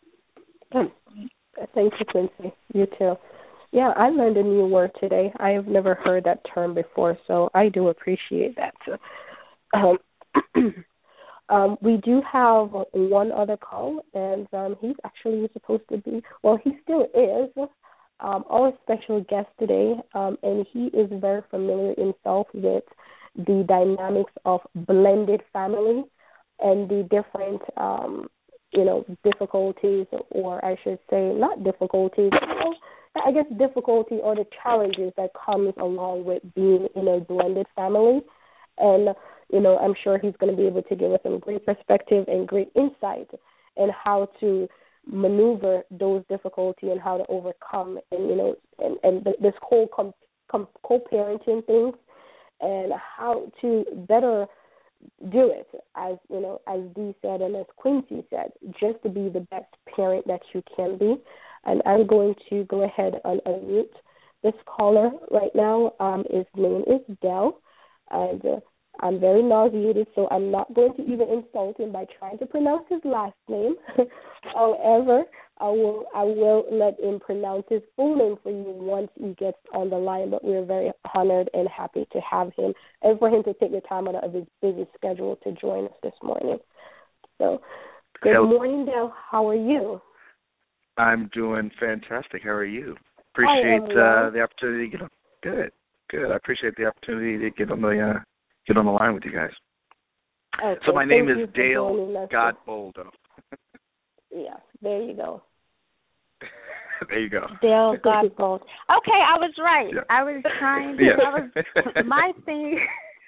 Um, thank you, Quincy. You too. Yeah, I learned a new word today. I have never heard that term before, so I do appreciate that. Um, Um, we do have one other call, and um, he's actually supposed to be, well, he still is, um, our special guest today, um, and he is very familiar himself with the dynamics of blended family and the different, um, you know, difficulties, or I should say not difficulties, well, I guess difficulty or the challenges that comes along with being in a blended family. And you know, I'm sure he's going to be able to give us some great perspective and great insight in how to maneuver those difficulties and how to overcome, and you know, and, and this whole com, com, co-parenting things and how to better do it, as you know, as Dee said and as Quincy said, just to be the best parent that you can be. And I'm going to go ahead and unmute this caller right now. Um, his name is Dell, and uh, I'm very nauseated, so I'm not going to even insult him by trying to pronounce his last name. However, I will I will let him pronounce his full name for you once he gets on the line. But we're very honored and happy to have him, and for him to take the time out of his busy schedule to join us this morning. So, good Hello. morning, Dell. How are you? I'm doing fantastic. How are you? Appreciate uh, the opportunity to get on. Good, good. I appreciate the opportunity to get on the uh, get on the line with you guys. Okay, so my name is Dale Godboldo. Yeah, there you go. There you go. Dale Godbold. Okay, I was right. Yeah. I was trying to. Yeah. I was my thing.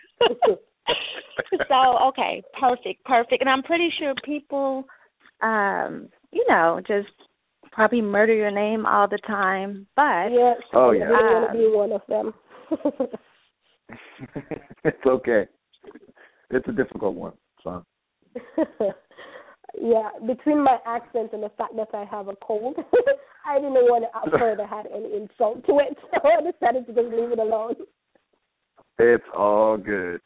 So okay, perfect, perfect. And I'm pretty sure people, um, you know, just probably murder your name all the time. But yes, oh yeah, I want to be one of them. It's okay. It's a difficult one. So. Yeah, between my accent and the fact that I have a cold, I didn't want to further add any insult to it, so I decided to just leave it alone. It's all good.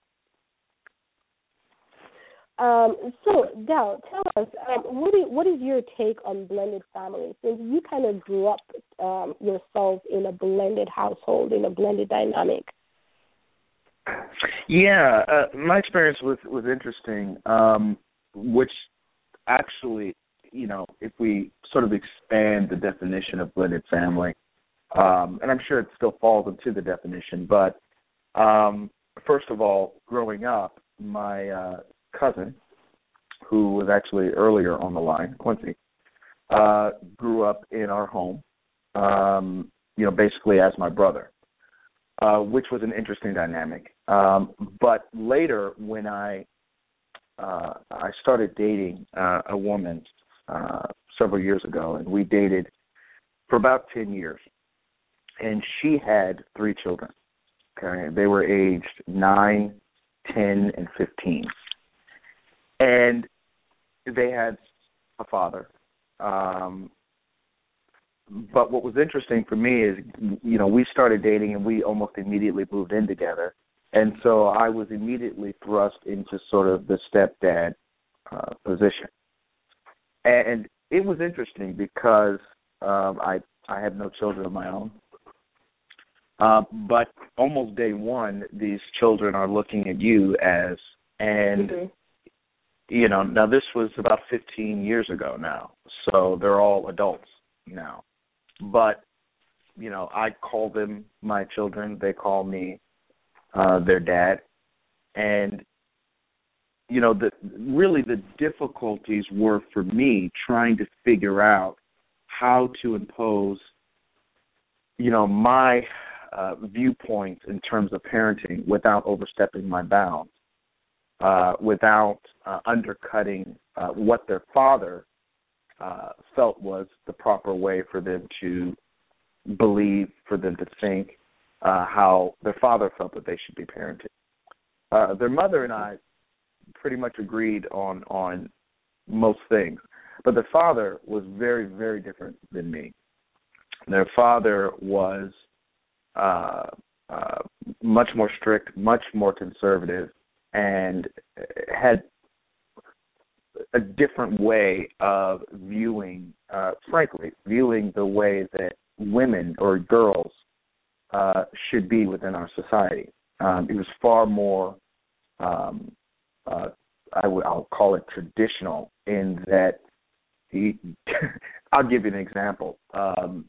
Um, so, Dal, tell us, um, what is, what is your take on blended families? Since you kind of grew up um, yourself in a blended household, in a blended dynamic. Yeah, uh, my experience was was interesting, um, which actually, you know, if we sort of expand the definition of blended family, um, and I'm sure it still falls into the definition, but um, first of all, growing up, my uh, cousin, who was actually earlier on the line, Quincy, uh, grew up in our home, um, you know, basically as my brother. Uh, which was an interesting dynamic. Um, but later, when I uh, I started dating uh, a woman uh, several years ago, and we dated for about ten years, and she had three children. Okay, they were aged nine, ten, and fifteen, and they had a father. Um, But what was interesting for me is, you know, we started dating and we almost immediately moved in together. And so I was immediately thrust into sort of the stepdad uh, position. And it was interesting because um, I I have no children of my own. Uh, but almost day one, these children are looking at you as, and, mm-hmm. you know, now this was about fifteen years ago now. So they're all adults now. But, you know, I call them my children. They call me uh, their dad. And, you know, the really the difficulties were for me trying to figure out how to impose, you know, my uh, viewpoint in terms of parenting without overstepping my bounds, uh, without uh, undercutting uh, what their father Uh, felt was the proper way for them to believe, for them to think, uh, how their father felt that they should be parented. Uh, their mother and I pretty much agreed on, on most things, but their father was very, very different than me. Their father was uh, uh, much more strict, much more conservative, and had a different way of viewing, uh, frankly, viewing the way that women or girls uh, should be within our society. Um, it was far more um, uh, I would I'll call it traditional in that he. I'll give you an example. Um,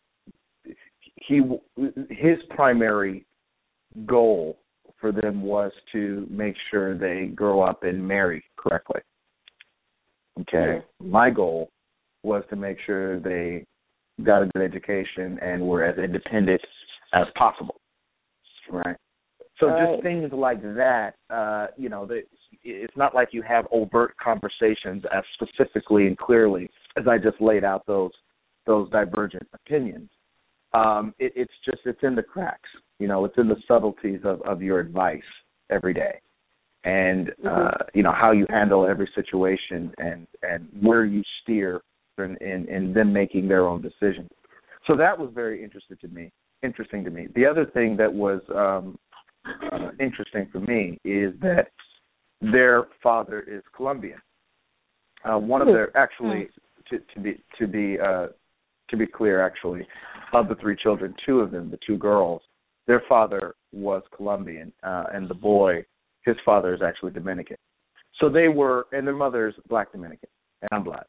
he his primary goal for them was to make sure they grow up and marry correctly. Okay, mm-hmm. My goal was to make sure they got a good education and were as independent as possible. Right. So All just right. things like that, uh, you know, the, it's not like you have overt conversations as specifically and clearly as I just laid out those those divergent opinions. Um, it, it's just it's in the cracks, you know, it's in the subtleties of, of your advice every day, and mm-hmm. uh, you know how you handle every situation and, and where you steer in, in, in them making their own decisions. So that was very interesting to me. Interesting to me. The other thing that was um, uh, interesting for me is that their father is Colombian. Uh, one of their actually to, to be to be uh, to be clear, actually, of the three children, two of them, the two girls, their father was Colombian, uh, and the boy, his father is actually Dominican. So they were, and their mother is Black Dominican, and I'm Black.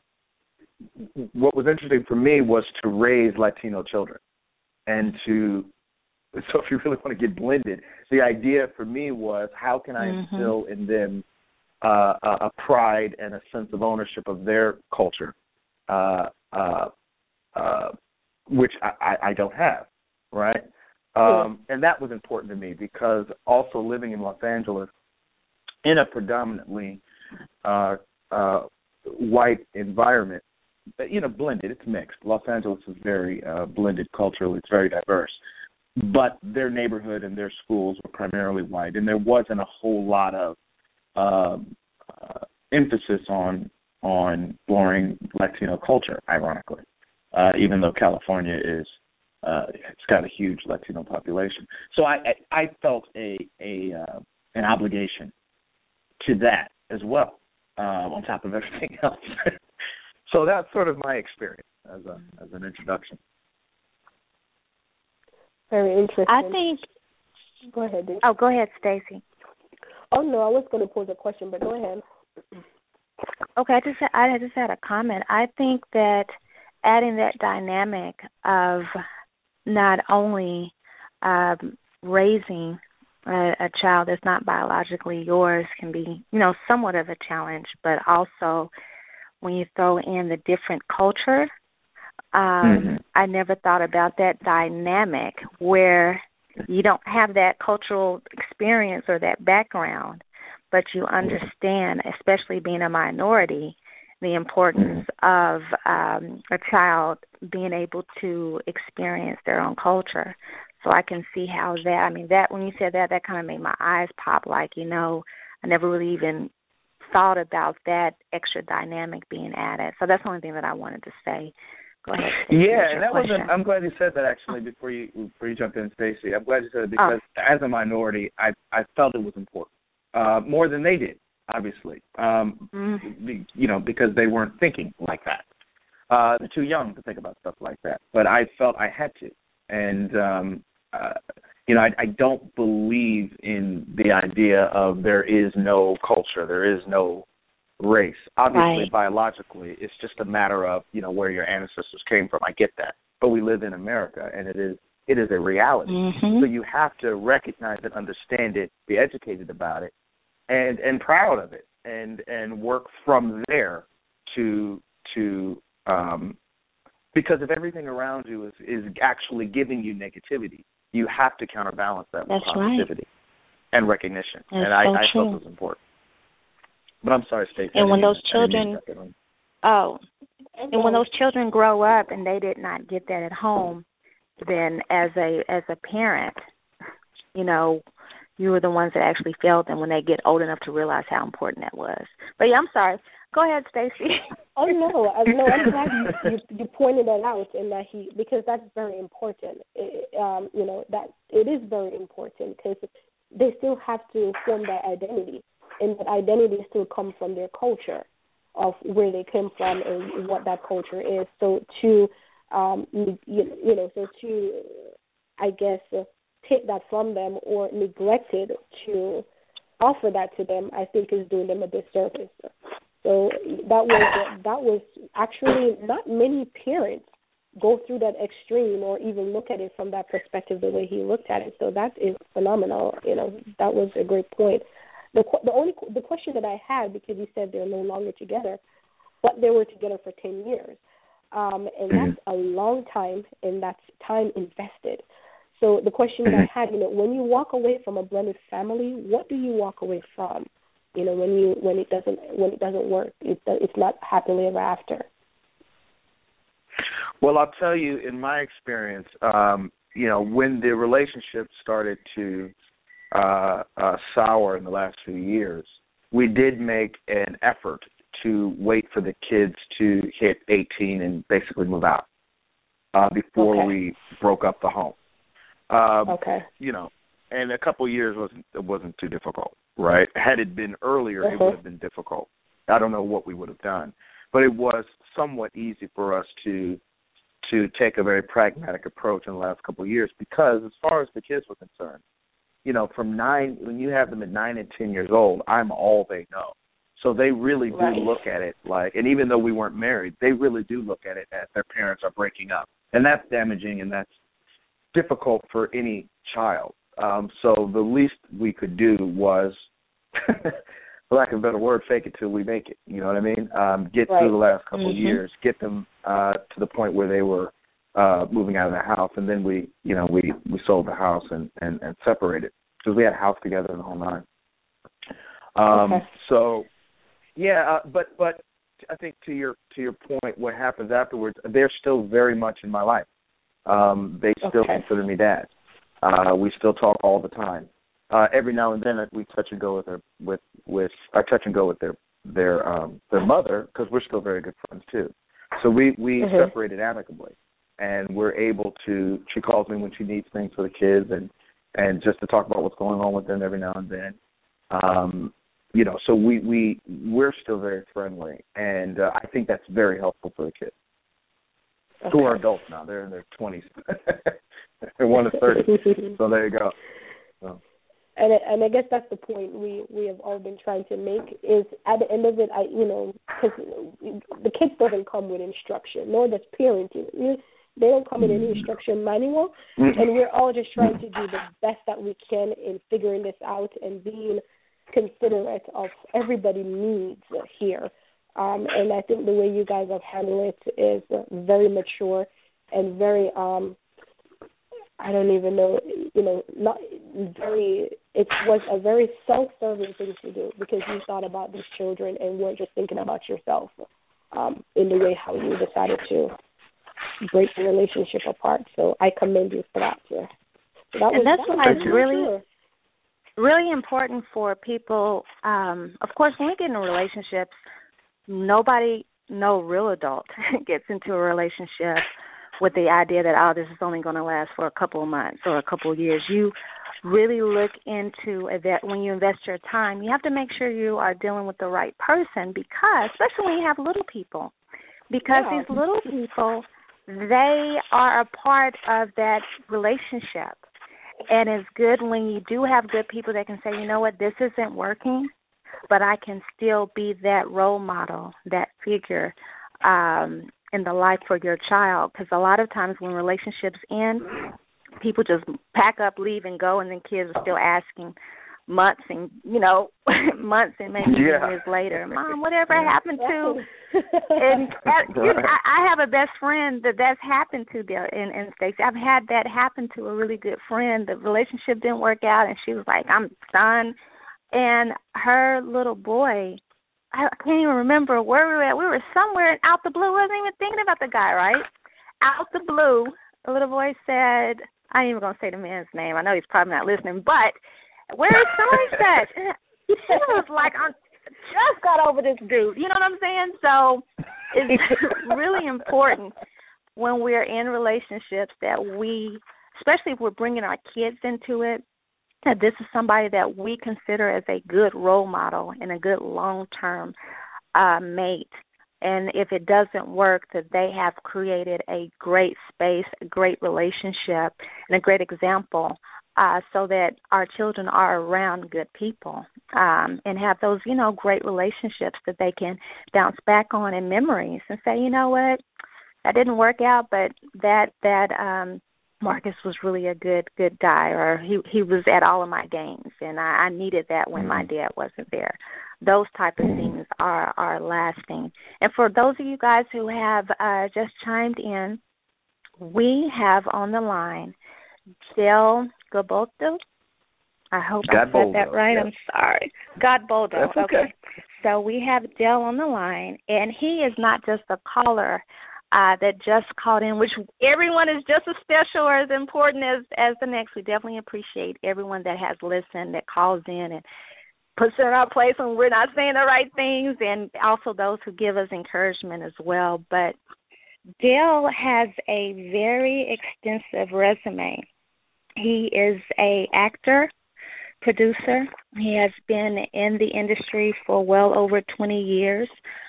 What was interesting for me was to raise Latino children. And to, so if you really want to get blended, the idea for me was how can I mm-hmm. instill in them uh, a, a pride and a sense of ownership of their culture, uh, uh, uh, which I, I, I don't have, right? Um, and that was important to me because also living in Los Angeles in a predominantly uh, uh, white environment, you know, blended. It's mixed. Los Angeles is very uh, blended culturally. It's very diverse. But their neighborhood and their schools were primarily white, and there wasn't a whole lot of um, uh, emphasis on on exploring Latino culture, ironically, uh, even though California is uh, it's got a huge Latino population. So I I, I felt a a uh, an obligation to that as well, uh, on top of everything else. So that's sort of my experience as a as an introduction. Very interesting. I think. Go ahead, Dave. Oh, go ahead, Stacey. Oh no, I was going to pose a question, but go ahead. Okay, I just I just had a comment. I think that adding that dynamic of not only um, raising a, a child that's not biologically yours can be, you know, somewhat of a challenge, but also when you throw in the different culture, um, mm-hmm. I never thought about that dynamic where you don't have that cultural experience or that background, but you understand, especially being a minority, the importance mm-hmm. of um, a child being able to experience their own culture. So I can see how that, I mean, that when you said that, that kind of made my eyes pop, like, you know, I never really even thought about that extra dynamic being added. So that's the only thing that I wanted to say. Go ahead. Yeah, and that was. I'm glad you said that actually. Before you before you jump in, Stacey, I'm glad you said it because oh. as a minority, I I felt it was important uh, more than they did, obviously. Um, mm. You know, because they weren't thinking like that. Uh, they're too young to think about stuff like that. But I felt I had to, and um, uh, you know, I, I don't believe in the idea of there is no culture, there is no race. Obviously, right. biologically, it's just a matter of, you know, where your ancestors came from. I get that. But we live in America, and it is it is a reality. Mm-hmm. So you have to recognize it, understand it, be educated about it, and, and proud of it, and and work from there to to um, because if everything around you is, is actually giving you negativity, you have to counterbalance that with That's positivity right. and recognition. That's and I, so I true. felt it was important. But I'm sorry, Stacey. And when those even, children, oh, and when those children grow up and they did not get that at home, then as a as a parent, you know, you were the ones that actually failed them when they get old enough to realize how important that was. But yeah, I'm sorry. Go ahead, Stacey. Oh no, I, no, I'm glad you, you you pointed that out, and that he because that's very important. It, um, you know that it is very important because they still have to form that identity. And that identity still comes from their culture of where they came from and what that culture is. So to, um, you, you know, so to, I guess, uh, take that from them or neglect it to offer that to them, I think is doing them a disservice. So that was that was actually not many parents go through that extreme or even look at it from that perspective the way he looked at it. So that is phenomenal. You know, that was a great point. The the only the question that I had, because you said they're no longer together, but they were together for ten years, um, and mm-hmm. that's a long time, and that's time invested. So the question that I had, you know, when you walk away from a blended family, what do you walk away from? You know, when you when it doesn't when it doesn't work, it, it's not happily ever after. Well, I'll tell you, in my experience, um, you know, when the relationship started to uh, uh, sour in the last few years, we did make an effort to wait for the kids to hit eighteen and basically move out uh, before okay. we broke up the home. Um, okay. You know, and a couple of years wasn't it wasn't too difficult, right? Had it been earlier, uh-huh. it would have been difficult. I don't know what we would have done, but it was somewhat easy for us to to take a very pragmatic approach in the last couple of years, because as far as the kids were concerned, you know, from nine, when you have them at nine and ten years old, I'm all they know. So they really do right. look at it like, and even though we weren't married, they really do look at it as their parents are breaking up. And that's damaging, and that's difficult for any child. Um, so the least we could do was, for lack of a better word, fake it till we make it. You know what I mean? Um, get right. through the last couple mm-hmm. of years, get them uh, to the point where they were uh, moving out of the house, and then we, you know, we, we sold the house and, and, and separated, because we had a house together in the whole nine. Um, okay. So, yeah, uh, but but I think to your to your point, what happens afterwards, they're still very much in my life. Um, they still okay. consider me dad. Uh, we still talk all the time. Uh, every now and then we touch and go with their with with I touch and go with their their um, their mother, because we're still very good friends too. So we we mm-hmm. separated amicably, and we're able to. She calls me when she needs things for the kids, and and just to talk about what's going on with them every now and then. Um, you know, so we we we're still very friendly, and uh, I think that's very helpful for the kids. Okay. Who are adults now? They're in their twenties. They're one is thirty. So there you go. So. And and I guess that's the point we, we have all been trying to make, is at the end of it, I you know, because the kids doesn't come with instruction, nor does parenting. They don't come with any instruction manual, mm-hmm. and we're all just trying to do the best that we can in figuring this out and being considerate of everybody's needs here. Um, and I think the way you guys have handled it is very mature and very, um, I don't even know, you know, not very, it was a very self-serving thing to do, because you thought about these children and weren't just thinking about yourself um, in the way how you decided to break the relationship apart. So I commend you for that. So that and was, that's that why was it's really, sure. really important for people. Um, of course, when we get into relationships, nobody, no real adult gets into a relationship with the idea that, oh, this is only going to last for a couple of months or a couple of years. You really look into that when you invest your time. You have to make sure you are dealing with the right person, because, especially when you have little people, because yeah. these little people, they are a part of that relationship. And it's good when you do have good people that can say, you know what, this isn't working, but I can still be that role model, that figure um, in the life for your child. Because a lot of times when relationships end, people just pack up, leave, and go, and then kids are still asking months and, you know, months and maybe yeah. years later, Mom, whatever happened to? And that, you know, I, I have a best friend that that's happened to there in, in Stacey. I've had that happen to a really good friend. The relationship didn't work out, and she was like, I'm done. And her little boy, I can't even remember where we were at. We were somewhere out the blue. I wasn't even thinking about the guy, right? Out the blue, the little boy said, I ain't even going to say the man's name. I know he's probably not listening, but where is so-and-such? She was like, I just got over this dude. You know what I'm saying? So it's really important when we're in relationships that we, especially if we're bringing our kids into it, that this is somebody that we consider as a good role model and a good long-term uh, mate. And if it doesn't work, that they have created a great space, a great relationship, and a great example uh, so that our children are around good people um, and have those, you know, great relationships that they can bounce back on in memories and say, you know what, that didn't work out, but that that um, Marcus was really a good good guy, or he he was at all of my games, and I, I needed that when my dad wasn't there. Those type of things are, are lasting. And for those of you guys who have uh, just chimed in, we have on the line Del Gaboldo. I hope I said that right. Yep. I'm sorry. Godboldo. That's okay. okay. So we have Del on the line, and he is not just a caller uh, that just called in, which everyone is just as special or as important as, as the next. We definitely appreciate everyone that has listened, that calls in and puts in our place when we're not saying the right things, and also those who give us encouragement as well. But Del has a very extensive resume. He is a actor, producer. He has been in the industry for well over twenty years.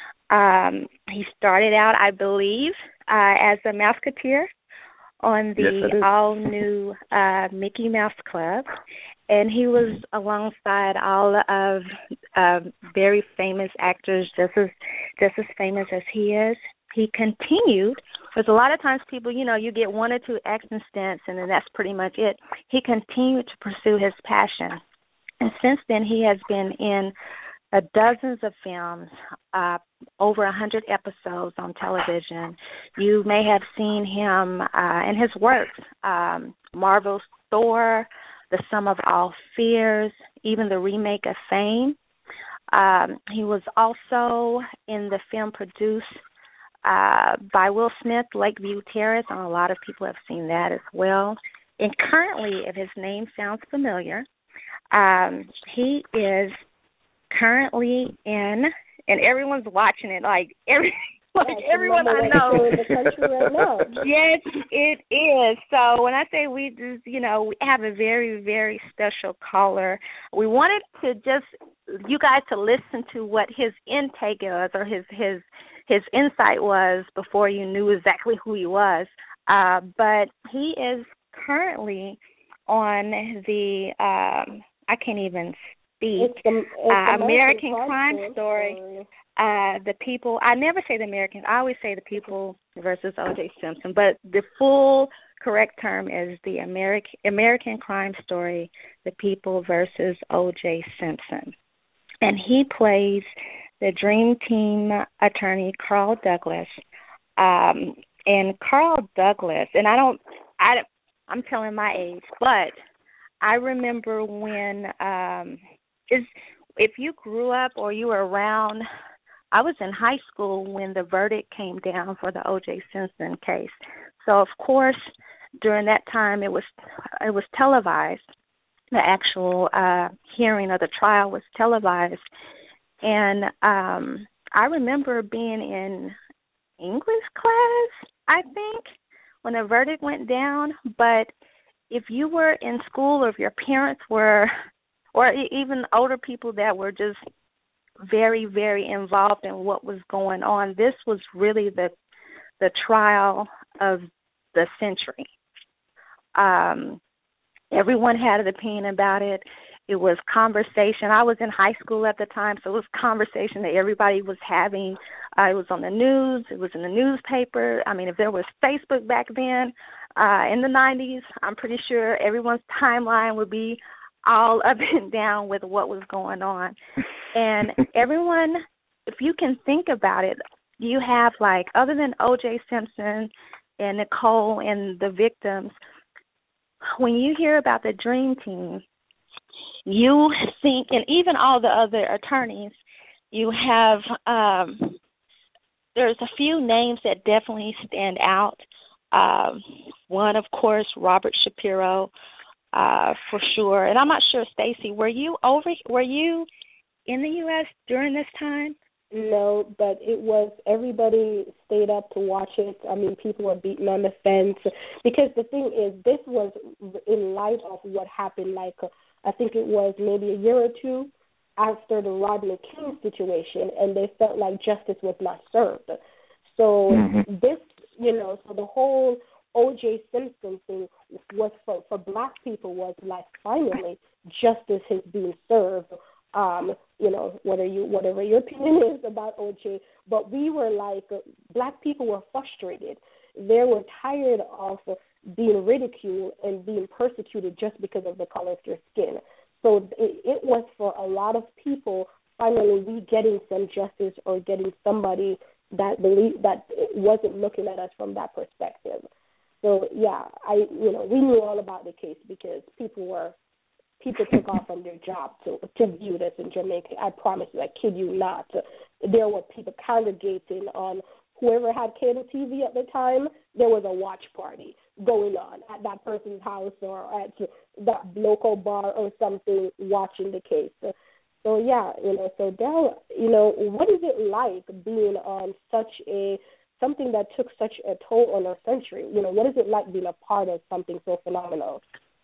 Um, he started out, I believe, uh, as a Mouseketeer on the yes, all-new uh, Mickey Mouse Club, and he was alongside all of uh, very famous actors, just as just as famous as he is. He continued, because a lot of times people, you know, you get one or two acting stints, and then that's pretty much it. He continued to pursue his passion, and since then he has been in uh, dozens of films, uh, over a hundred episodes on television. You may have seen him uh, in his works, um, Marvel's Thor, The Sum of All Fears, even the remake of Fame. Um, he was also in the film produced uh, by Will Smith, Lakeview Terrace, and a lot of people have seen that as well. And currently, if his name sounds familiar, um, he is currently in, and everyone's watching it, like every like yes, everyone I know. In the country right now. Yes, it is. So when I say we just, you know, we have a very, very special caller. We wanted to just, you guys to listen to what his intake was, or his his his insight was before you knew exactly who he was. Uh, but he is currently on the, um, I can't even speak, it's the, it's uh, the American Crime, Crime Story. story. Uh, the people, I never say the Americans, I always say the people versus O J Simpson, but the full correct term is the American American Crime Story, the people versus O J Simpson. And he plays the Dream Team attorney, Carl Douglas. Um, and Carl Douglas, and I don't, I, I'm telling my age, but I remember when, um, is if you grew up or you were around, I was in high school when the verdict came down for the O J Simpson case. So, of course, during that time it was it was televised. The actual uh, hearing of the trial was televised. And um, I remember being in English class, I think, when the verdict went down. But if you were in school, or if your parents were, or even older people that were just very, very involved in what was going on, this was really the the trial of the century. Um, everyone had an opinion about it. It was conversation. I was in high school at the time, so it was conversation that everybody was having. Uh, it was on the news. It was in the newspaper. I mean, if there was Facebook back then uh, in the nineties, I'm pretty sure everyone's timeline would be all up and down with what was going on. And everyone, if you can think about it, you have, like, other than O J Simpson and Nicole and the victims, when you hear about the Dream Team, you think, and even all the other attorneys, you have, um, there's a few names that definitely stand out. Um, one, of course, Robert Shapiro, uh, for sure. And I'm not sure, Stacey, were you over, were you in the U S during this time? No, but it was, everybody stayed up to watch it. I mean, people were beating on the fence. Because the thing is, this was in light of what happened, like, uh, I think it was maybe a year or two after the Rodney King situation, and they felt like justice was not served. So mm-hmm. this, you know, so the whole O J Simpson thing was for, for black people was like finally justice is being served. Um, you know, whether you whatever your opinion is about O J, but we were like uh, black people were frustrated. They were tired of being ridiculed and being persecuted just because of the color of their skin. So it, it was for a lot of people finally we getting some justice or getting somebody that believe that wasn't looking at us from that perspective. So yeah, I you know we knew all about the case because people were people took off from their job to to view this in Jamaica. I promise you, I kid you not. There were people congregating on whoever had cable T V at the time. There was a watch party going on at that person's house or at that local bar or something, watching the case. So, so yeah, you know. So Del, you know, what is it like being on such a something that took such a toll on our century? You know, what is it like being a part of something so phenomenal?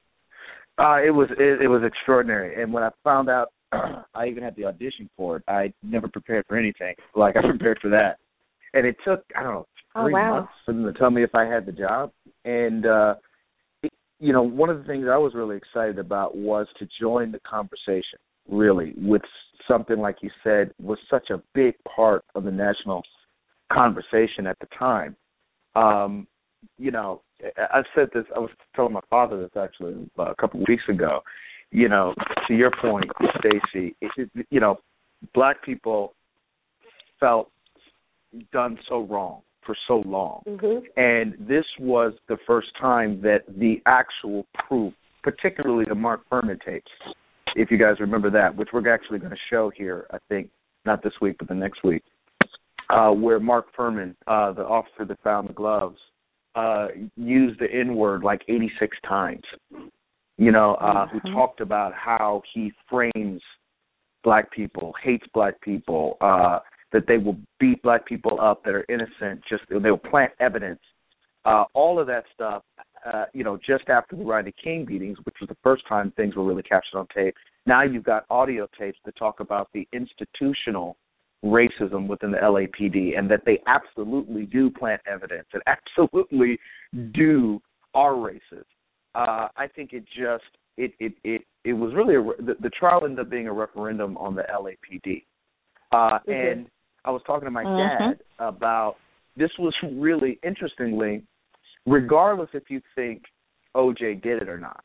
Uh, it was it, it was extraordinary, and when I found out, I even had the audition for it. I never prepared for anything like I prepared for that, and it took I don't know three oh, wow. months for them to tell me if I had the job. And uh, it, you know, one of the things I was really excited about was to join the conversation. Really, with something like you said was such a big part of the national conversation at the time. Um, you know, I said this, I was telling my father this actually a couple of weeks ago, you know, to your point, Stacey, you know, black people felt done so wrong for so long. Mm-hmm. And this was the first time that the actual proof, particularly the Mark Fuhrman tapes, if you guys remember that, which we're actually going to show here, I think, not this week, but the next week, uh, where Mark Fuhrman, uh, the officer that found the gloves, uh, used the N-word like eighty-six times, you know, uh, mm-hmm. who talked about how he frames black people, hates black people, uh, that they will beat black people up that are innocent, just they will plant evidence. Uh, all of that stuff, uh, you know, just after the Rodney King beatings, which was the first time things were really captured on tape, now you've got audio tapes that talk about the institutional racism within the L A P D and that they absolutely do plant evidence and absolutely do are racist. Uh, I think it just, it it, it, it was really, a, the, the trial ended up being a referendum on the L A P D. Uh, mm-hmm. And I was talking to my mm-hmm. dad about, this was really, interestingly, regardless if you think O J did it or not,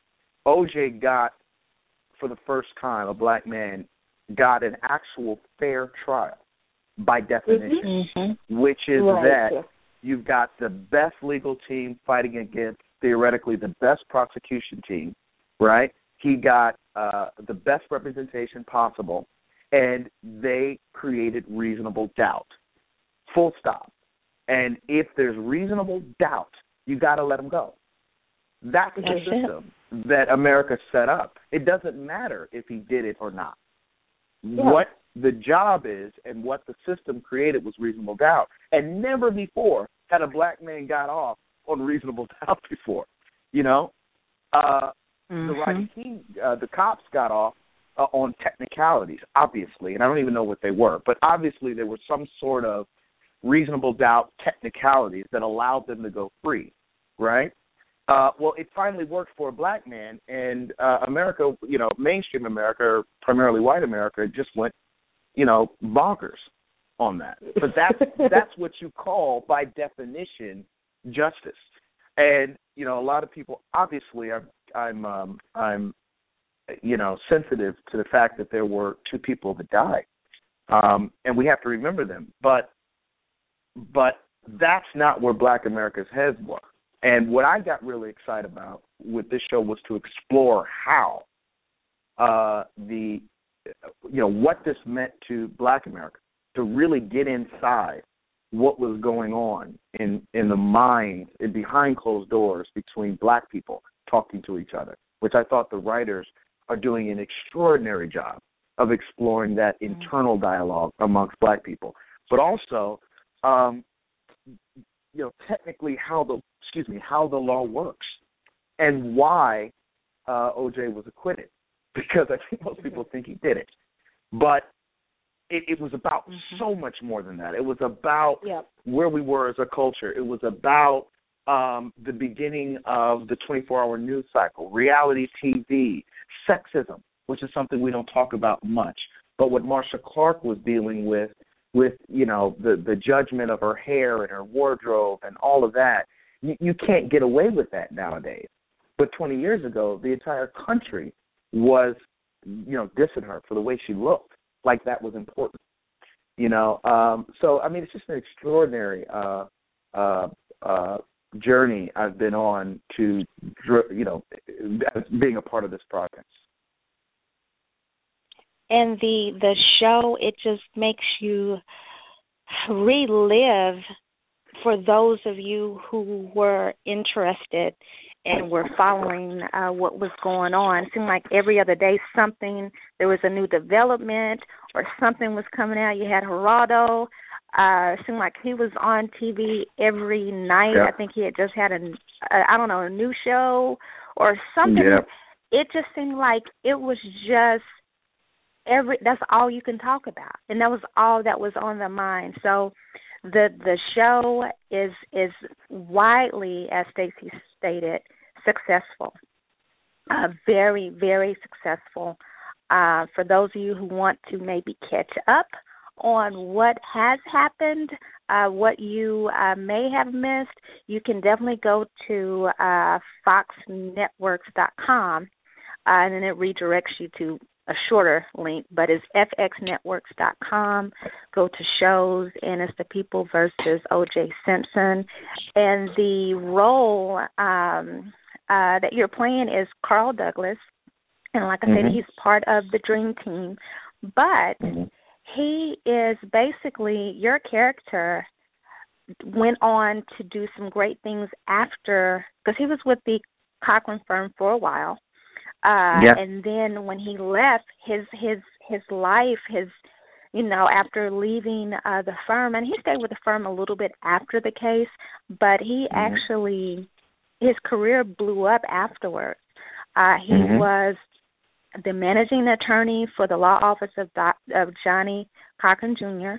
O J got, for the first time, a black man got an actual fair trial by definition, mm-hmm. which is right. that you've got the best legal team fighting against, theoretically, the best prosecution team, right? He got uh, the best representation possible, and they created reasonable doubt, full stop. And if there's reasonable doubt, you got to let them go. That's the system that America set up. It doesn't matter if he did it or not. Yeah. What the job is and what the system created was reasonable doubt. And never before had a black man got off on reasonable doubt before. You know, uh, mm-hmm. the Rodney King, uh, the cops got off uh, on technicalities, obviously, and I don't even know what they were, but obviously there was some sort of reasonable doubt technicalities that allowed them to go free, right? Uh, well, it finally worked for a black man, and uh, America, you know, mainstream America, or primarily white America, just went, you know, bonkers on that. But that's that's what you call, by definition, justice. And you know, a lot of people, obviously, I'm I'm um, I'm, you know, sensitive to the fact that there were two people that died, um, and we have to remember them. But but that's not where Black America's heads were. And what I got really excited about with this show was to explore how uh, the, you know, what this meant to Black America, to really get inside what was going on in, in the mind and behind closed doors between Black people talking to each other, which I thought the writers are doing an extraordinary job of exploring that mm-hmm. internal dialogue amongst Black people, but also, um, you know, technically how the excuse me, how the law works and why uh, O J was acquitted, because I think most people think he did it. But it, it was about mm-hmm. so much more than that. It was about yep. where we were as a culture. It was about um, the beginning of the twenty-four hour news cycle, reality T V, sexism, which is something we don't talk about much. But what Marcia Clark was dealing with, with, you know, the, the judgment of her hair and her wardrobe and all of that, you, you can't get away with that nowadays. But twenty years ago, the entire country was, you know, dissing her for the way she looked, like that was important. You know, um, so, I mean, it's just an extraordinary uh, uh, uh, journey I've been on to, you know, being a part of this project. And the the show, it just makes you relive, for those of you who were interested and were following uh, what was going on. It seemed like every other day something, there was a new development or something was coming out. You had Geraldo. Uh, it seemed like he was on T V every night. Yeah. I think he had just had a, a, I don't know, a new show or something. Yeah. It just seemed like it was just every, that's all you can talk about. And that was all that was on the mind. So the the show is is widely, as Stacey stated, successful. Uh, very, very successful. Uh, for those of you who want to maybe catch up on what has happened, uh, what you uh, may have missed, you can definitely go to uh, fox networks dot com, uh, and then it redirects you to a shorter link, but it's f x networks dot com. Go to shows, and it's The People versus O J Simpson. And the role um, uh, that you're playing is Carl Douglas. And like I said, Mm-hmm. he's part of the Dream Team. But Mm-hmm. he is basically, your character went on to do some great things after, because he was with the Cochran firm for a while. Uh, yeah. And then when he left, his his his life, his, you know, after leaving uh, the firm, and he stayed with the firm a little bit after the case, but he Mm-hmm. actually, his career blew up afterwards. Uh, he Mm-hmm. was the managing attorney for the law office of, Doc, of Johnny Cochran Junior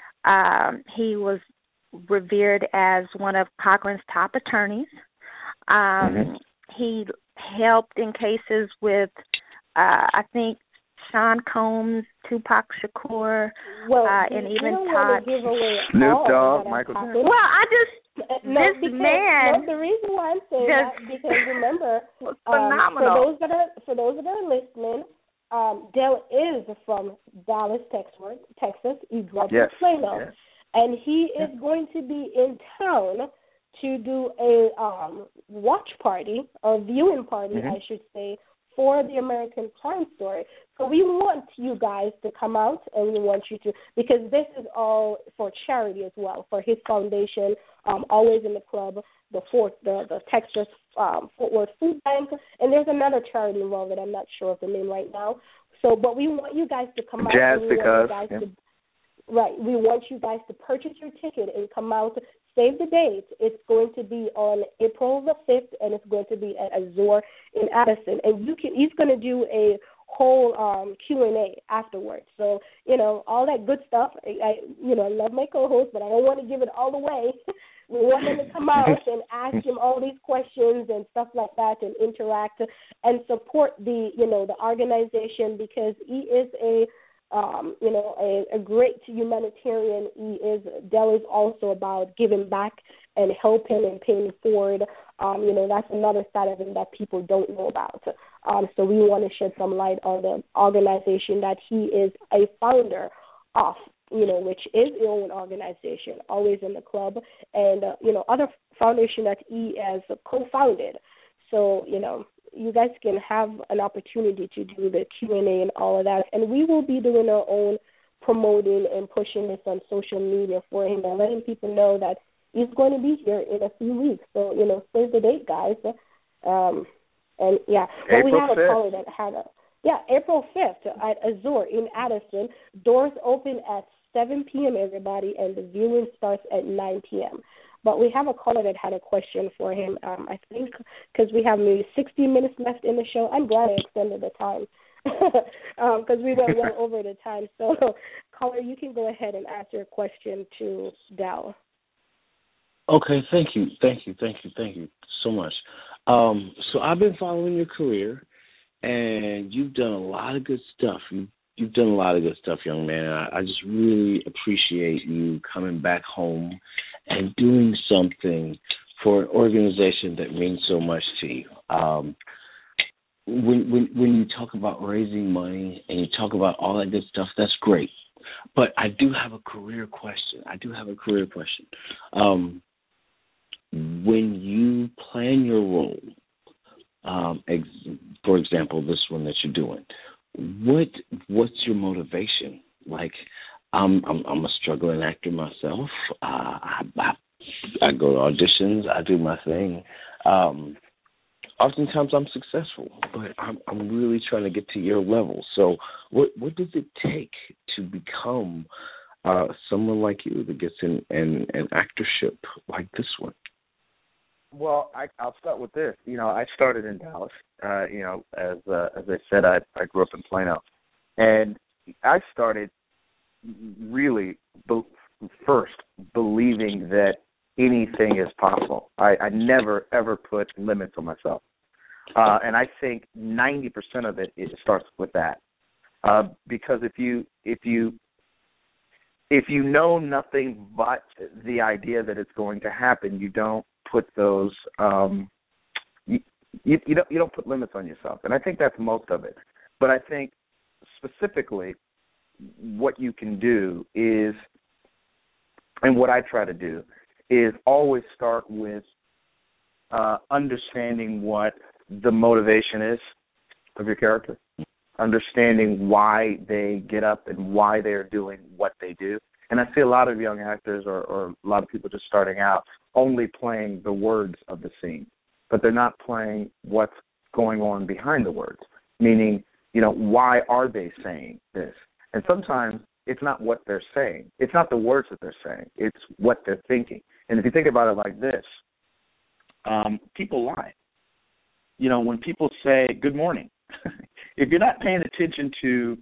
Um, he was revered as one of Cochran's top attorneys. Um, Mm-hmm. He helped in cases with, uh, I think, Sean Combs, Tupac Shakur, Well, uh, you, and you even don't Todd. want to give away Snoop all Dogg, that Michael happened. Well, I just, no, this because, man no, the reason why I'm saying just that, because remember, was um, phenomenal. for those that are for those that are listening, um, Dale is from Dallas, Texas. Texas. He grew up Yes. in Plano, Yes. and he is going to be in town to do a um, watch party or viewing party, Mm-hmm. I should say, for the American Crime Story. So we want you guys to come out, and we want you to, because this is all for charity as well, for his foundation, um, Always in the Club, the Fort, the, the Texas um, Fort Worth Food Bank, and there's another charity involved that I'm not sure of the name right now. So, but we want you guys to come out. Jazz and we because, want you guys yeah. to, right, we want you guys to purchase your ticket and come out. Save the date. It's going to be on April the fifth, and it's going to be at Azure in Addison. And you can, he's going to do a whole um, Q and A afterwards. So, you know, all that good stuff. I, I, you know, I love my co-host, but I don't want to give it all away. We want them to come out and ask him all these questions and stuff like that, and interact and support the, you know, the organization, because he is a Um, you know, a, a great humanitarian. He is, Dell is also about giving back and helping and paying it forward. Um, you know, that's another side of him that people don't know about. Um, so we want to shed some light on the organization that he is a founder of, you know, which is his own organization, Always in the Club, and, uh, you know, other foundation that he has co-founded. So, you know, you guys can have an opportunity to do the Q and A and all of that. And we will be doing our own promoting and pushing this on social media for him and letting people know that he's going to be here in a few weeks. So, you know, save the date, guys. Um, and, yeah. But we have a caller that had a, yeah, April fifth at Azure in Addison. Doors open at seven p.m., everybody, and the viewing starts at nine p.m. But we have a caller that had a question for him, um, I think, because we have maybe sixty minutes left in the show. I'm glad I extended the time because um, we went well over the time. So, caller, you can go ahead and ask your question to Dal. Okay, thank you, thank you, thank you, thank you so much. Um, so I've been following your career, and you've done a lot of good stuff. You, you've done a lot of good stuff, young man. I, I just really appreciate you coming back home and doing something for an organization that means so much to you. Um, when, when when you talk about raising money and you talk about all that good stuff, that's great. But I do have a career question. I do have a career question. Um, when you plan your role, um, ex- for example, this one that you're doing, what what's your motivation? Like, I'm I'm, I'm a struggling actor myself. Uh, I, I I go to auditions. I do my thing. Um, oftentimes I'm successful, but I'm I'm really trying to get to your level. So, what what does it take to become uh, someone like you that gets in an, an actorship like this one? Well, I, I'll start with this. You know, I started in Dallas. Uh, you know, as uh, as I said, I I grew up in Plano, and I started really be- first believing that anything is possible. I, I never ever put limits on myself, uh, and I think ninety percent of it, it starts with that. Uh, because if you if you if you know nothing but the idea that it's going to happen, you don't put those um, you, you, you don't you don't put limits on yourself, and I think that's most of it. But I think specifically what you can do is, and what I try to do is always start with uh, understanding what the motivation is of your character, understanding why they get up and why they're doing what they do. And I see a lot of young actors or, or a lot of people just starting out only playing the words of the scene, but they're not playing what's going on behind the words, meaning, you know, why are they saying this? And sometimes it's not what they're saying. It's not the words that they're saying. It's what they're thinking. And if you think about it like this, um, people lie. You know, when people say good morning, if you're not paying attention to,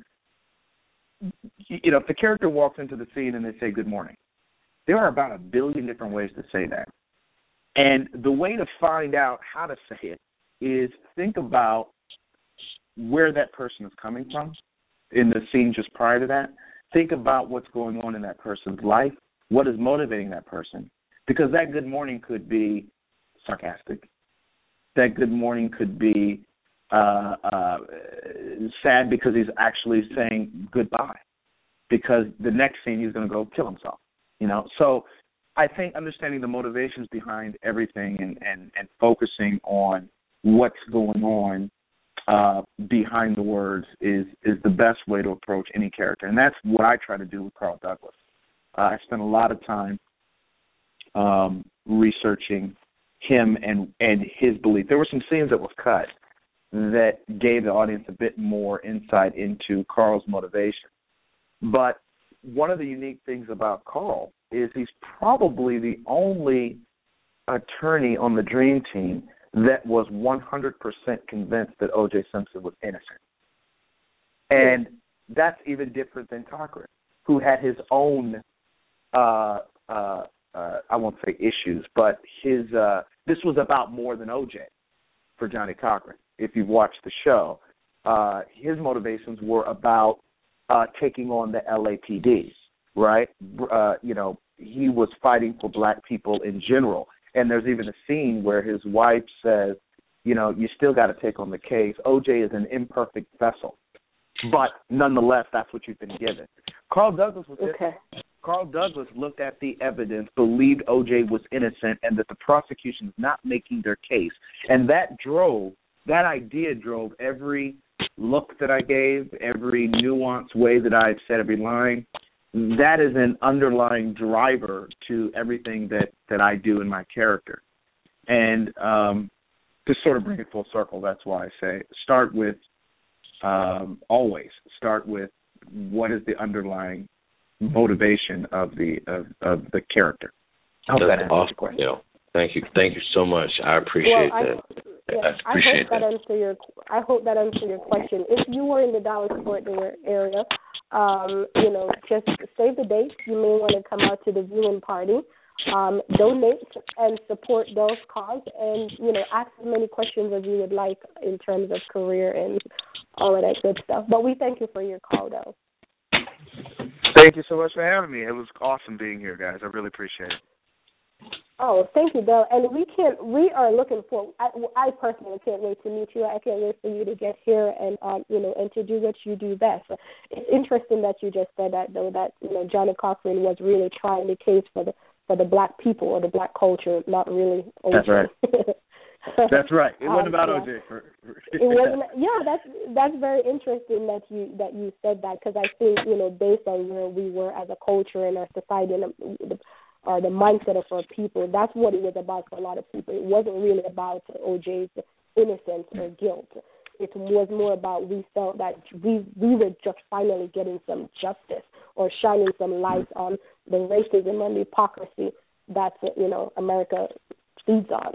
you know, if the character walks into the scene and they say good morning, there are about a billion different ways to say that. And the way to find out how to say it is think about where that person is coming from in the scene just prior to that. Think about what's going on in that person's life, what is motivating that person. Because that good morning could be sarcastic. That good morning could be uh, uh, sad because he's actually saying goodbye. Because the next scene he's going to go kill himself. You know, so I think understanding the motivations behind everything and, and, and focusing on what's going on uh, behind the words is, is the best way to approach any character. And that's what I try to do with Carl Douglas. Uh, I spent a lot of time um, researching him and, and his belief. There were some scenes that were cut that gave the audience a bit more insight into Carl's motivation. But one of the unique things about Carl is he's probably the only attorney on the Dream Team that was one hundred percent convinced that O J Simpson was innocent. And that's even different than Cochran, who had his own, uh, uh, uh, I won't say issues, but his uh, this was about more than O J for Johnny Cochran. If you've watched the show, uh, his motivations were about Uh, taking on the L A P D, right? Uh, you know, he was fighting for black people in general. And there's even a scene where his wife says, you know, you still got to take on the case. O J is an imperfect vessel. But nonetheless, that's what you've been given. Carl Douglas was okay. Carl Douglas looked at the evidence, believed O J was innocent, and that the prosecution was not making their case. And that drove, that idea drove every look that I gave, every nuanced way that I said every line. That is an underlying driver to everything that, that I do in my character. And um, to sort of bring it full circle, that's why I say start with, um, always start with what is the underlying motivation of the of, of the character. I hope that answers awesome. your question. Yeah. Thank you. Thank you so much. I appreciate well, I, that. Yeah, I appreciate I hope that, that. Answer your, I hope that answers your question. If you were in the Dallas-Fort Worth area, um, you know, just save the date. You may want to come out to the viewing party. um, donate and support Dell's cause, and you know, ask as many questions as you would like in terms of career and all of that good stuff. But we thank you for your call, Dell. Thank you so much for having me. It was awesome being here, guys. I really appreciate it. Oh, thank you, Dell. And we can't. We are looking for. I, I personally can't wait to meet you. I can't wait for you to get here and um, you know, and to do what you do best. It's interesting that you just said that, though. That you know, Johnnie Cochran was really trying the case for the for the black people or the black culture, not really O J. That's right. That's right. It wasn't about um, O J. For, for it wasn't. Yeah, that's that's very interesting that you that you said that, because I think, you know, based on where we were as a culture and our society and the, or the mindset of our people, that's what it was about for a lot of people. It wasn't really about O J's innocence or guilt. It was more about we felt that we we were just finally getting some justice or shining some light on the racism and the hypocrisy that, you know, America feeds on.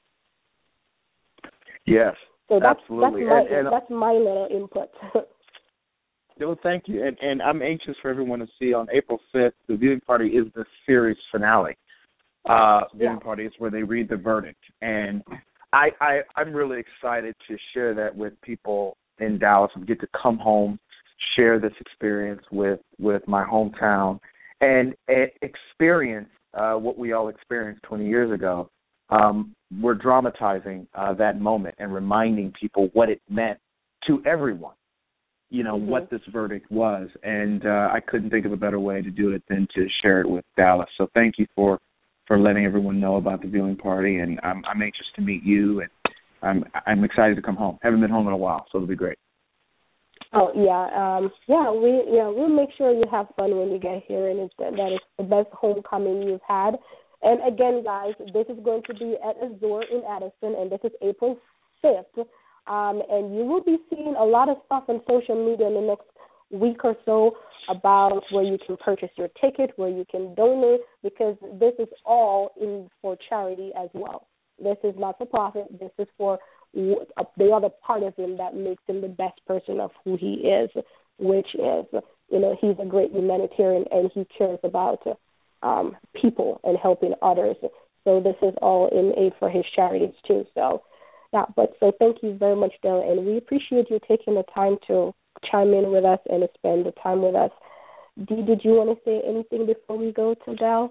Yes, so that's, absolutely. That's my, and, and, that's my little input. No, thank you. And, and I'm anxious for everyone to see on April fifth, the viewing party is the series finale. Uh, viewing yeah. party is where they read the verdict. And I, I, I'm really excited to share that with people in Dallas and get to come home, share this experience with, with my hometown, and, and experience uh, what we all experienced twenty years ago. Um, we're dramatizing uh, that moment and reminding people what it meant to everyone, you know, mm-hmm. what this verdict was. And uh, I couldn't think of a better way to do it than to share it with Dallas. So thank you for, for letting everyone know about the viewing party. And I'm, I'm anxious to meet you, and I'm, I'm excited to come home. Haven't been home in a while, so it'll be great. Oh, yeah. Um, yeah, we, yeah, we'll make sure you have fun when you get here, and it's, that is the best homecoming you've had. And again, guys, this is going to be at Azure in Addison, and this is April fifth. Um, and you will be seeing a lot of stuff on social media in the next week or so about where you can purchase your ticket, where you can donate, because this is all in for charity as well. This is not for profit. This is for the other part of him that makes him the best person of who he is, which is, you know, he's a great humanitarian and he cares about um, people and helping others. So this is all in aid for his charities too. So, yeah, but so thank you very much, Dell, and we appreciate you taking the time to chime in with us and spend the time with us. Dee, did you want to say anything before we go to Dell?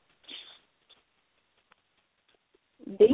Dee?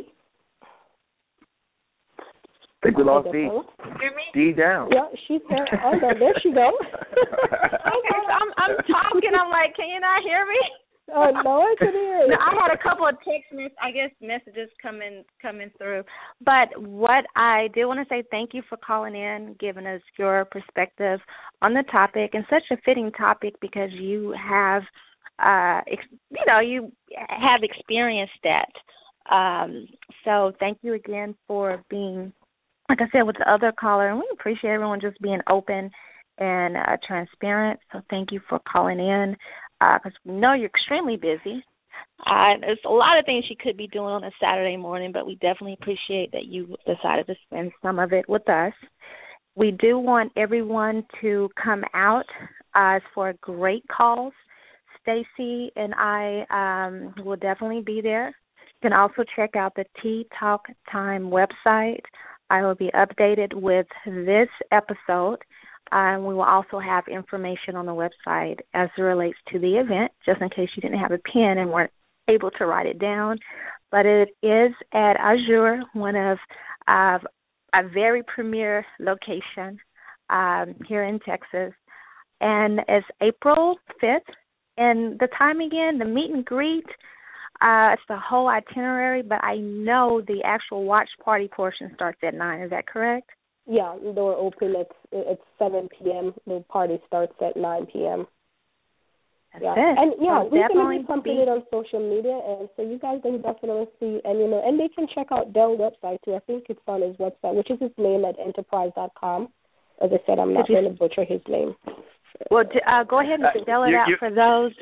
I think we lost Dee. Dee down. Yeah, she's there. Oh, no, there she goes. Okay, so I'm I'm talking. I'm like, can you not hear me? Oh, no, I can hear you. No, I had a couple of text messages, I guess, messages coming coming through. But what I do want to say, thank you for calling in, giving us your perspective on the topic, and such a fitting topic because you have, uh, ex- you know, you have experienced that. Um, so thank you again for being, like I said, with the other caller, and we appreciate everyone just being open and uh, transparent. So thank you for calling in. Because uh, we know you're extremely busy. Uh, there's a lot of things you could be doing on a Saturday morning, but we definitely appreciate that you decided to spend some of it with us. We do want everyone to come out uh, for great calls. Stacy and I um, will definitely be there. You can also check out the Tea Talk Time website. I will be updated with this episode. Uh, we will also have information on the website as it relates to the event, just in case you didn't have a pen and weren't able to write it down. But it is at Azure, one of uh, a very premier location um, here in Texas. And it's April fifth. And the time again, the meet and greet, uh, it's the whole itinerary, but I know the actual watch party portion starts at nine. Is that correct? Yeah, the door open at at seven p.m. The party starts at nine p.m. That's yeah, it. and yeah, so we definitely can something be... on social media, and so you guys can definitely see, and you know, and they can check out Dell's website too. I think it's on his website, which is his name at enterprise dot com. As I said, I'm not you... going to butcher his name. Well, uh, go ahead and spell it you, out you... for those.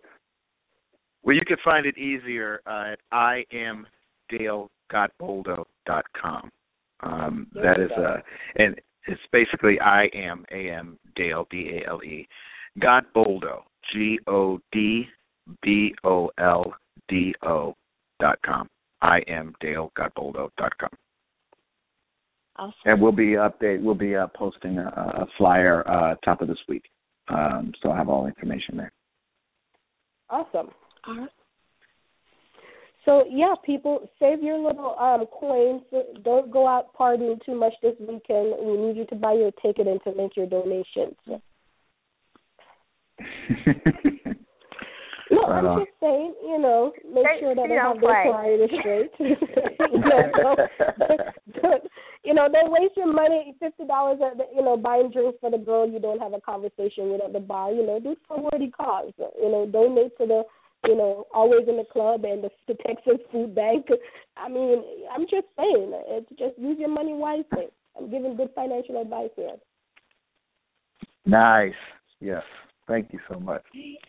Well, you can find it easier uh, at I am Dale Gottboldo dot com. Um, that is, uh, and it's basically I am, A M, Dale, D A L E, Gottboldo, G O D B O L D O dot com. I am Dale Godboldo dot com. Awesome. And we'll be update. We'll be uh, posting a, a flyer uh, top of this week, um, so I'll have all the information there. Awesome. All right. So yeah, people, save your little um, coins. Don't go out partying too much this weekend. We need you to buy your ticket and to make your donations. No, right I'm on. just saying, you know, make They, sure that they don't have their play. priorities straight. you, know, don't, don't, you know, don't waste your money, fifty dollars, at the, you know, buying drinks for the girl you don't have a conversation with at the bar. You know, do some worthy cause. You know, donate to the, you know, Always in the Club and the, the Texas Food Bank. I mean, I'm just saying, it's just use your money wisely. I'm giving good financial advice here. Nice. Yes. Thank you so much.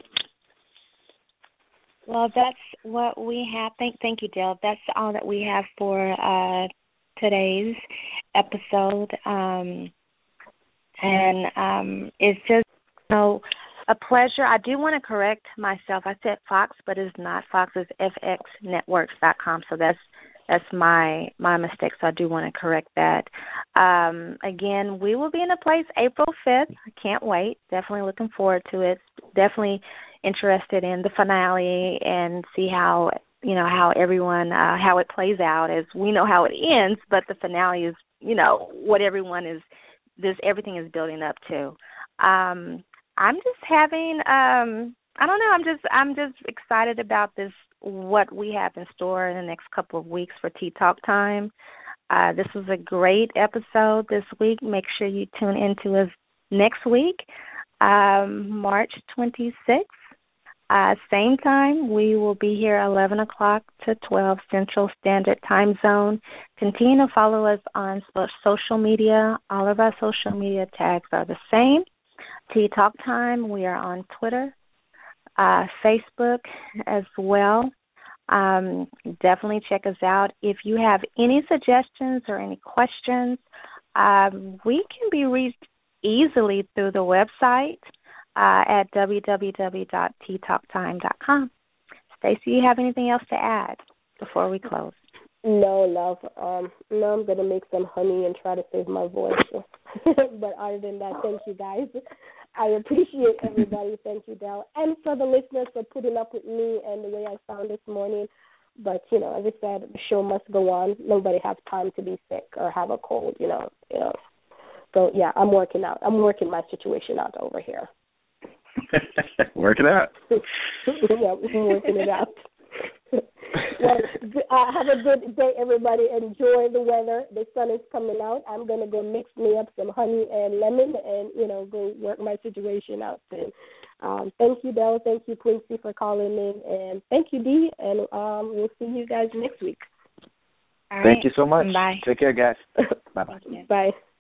Well, that's what we have. Thank, thank you, Dale. That's all that we have for uh, today's episode. Um, and um, it's just, you know, a pleasure. I do want to correct myself. I said Fox, but it's not Fox. It's F X networks dot com. So that's that's my my mistake. So I do want to correct that. Um, again, we will be in a place April fifth. I can't wait. Definitely looking forward to it. Definitely interested in the finale and see how, you know, how everyone, uh, how it plays out. As we know how it ends, but the finale is, you know, what everyone is, this, everything is building up to. Um, I'm just having, um, I don't know, I'm just, I'm just excited about this, what we have in store in the next couple of weeks for Tea Talk Time. Uh, this was a great episode this week. Make sure you tune into us next week, um, March twenty-sixth. Uh, same time, we will be here eleven o'clock to twelve Central Standard Time Zone. Continue to follow us on social media. All of our social media tags are the same. Tea Talk Time, we are on Twitter, uh, Facebook as well. Um, definitely check us out. If you have any suggestions or any questions, um, we can be reached easily through the website uh, at w w w dot tea talk time dot com. Stacey, you have anything else to add before we close? No, love. Um, no, I'm going to make some honey and try to save my voice. But other than that, thank you, guys. I appreciate everybody. Thank you, Del. And for the listeners for putting up with me and the way I sound this morning. But, you know, as I said, the show must go on. Nobody has time to be sick or have a cold, you know. You know. So, yeah, I'm working out. I'm working my situation out over here. Work it out. Yeah, I'm working it out. Well, uh, have a good day, everybody. Enjoy the weather. The sun is coming out. I'm going to go mix me up some honey and lemon and, you know, go work my situation out soon. Um, thank you, Del. Thank you, Quincy, for calling in. And thank you, Dee. And um, we'll see you guys next week. All Thank right. you so much. Bye. Take care, guys. Bye-bye. Bye.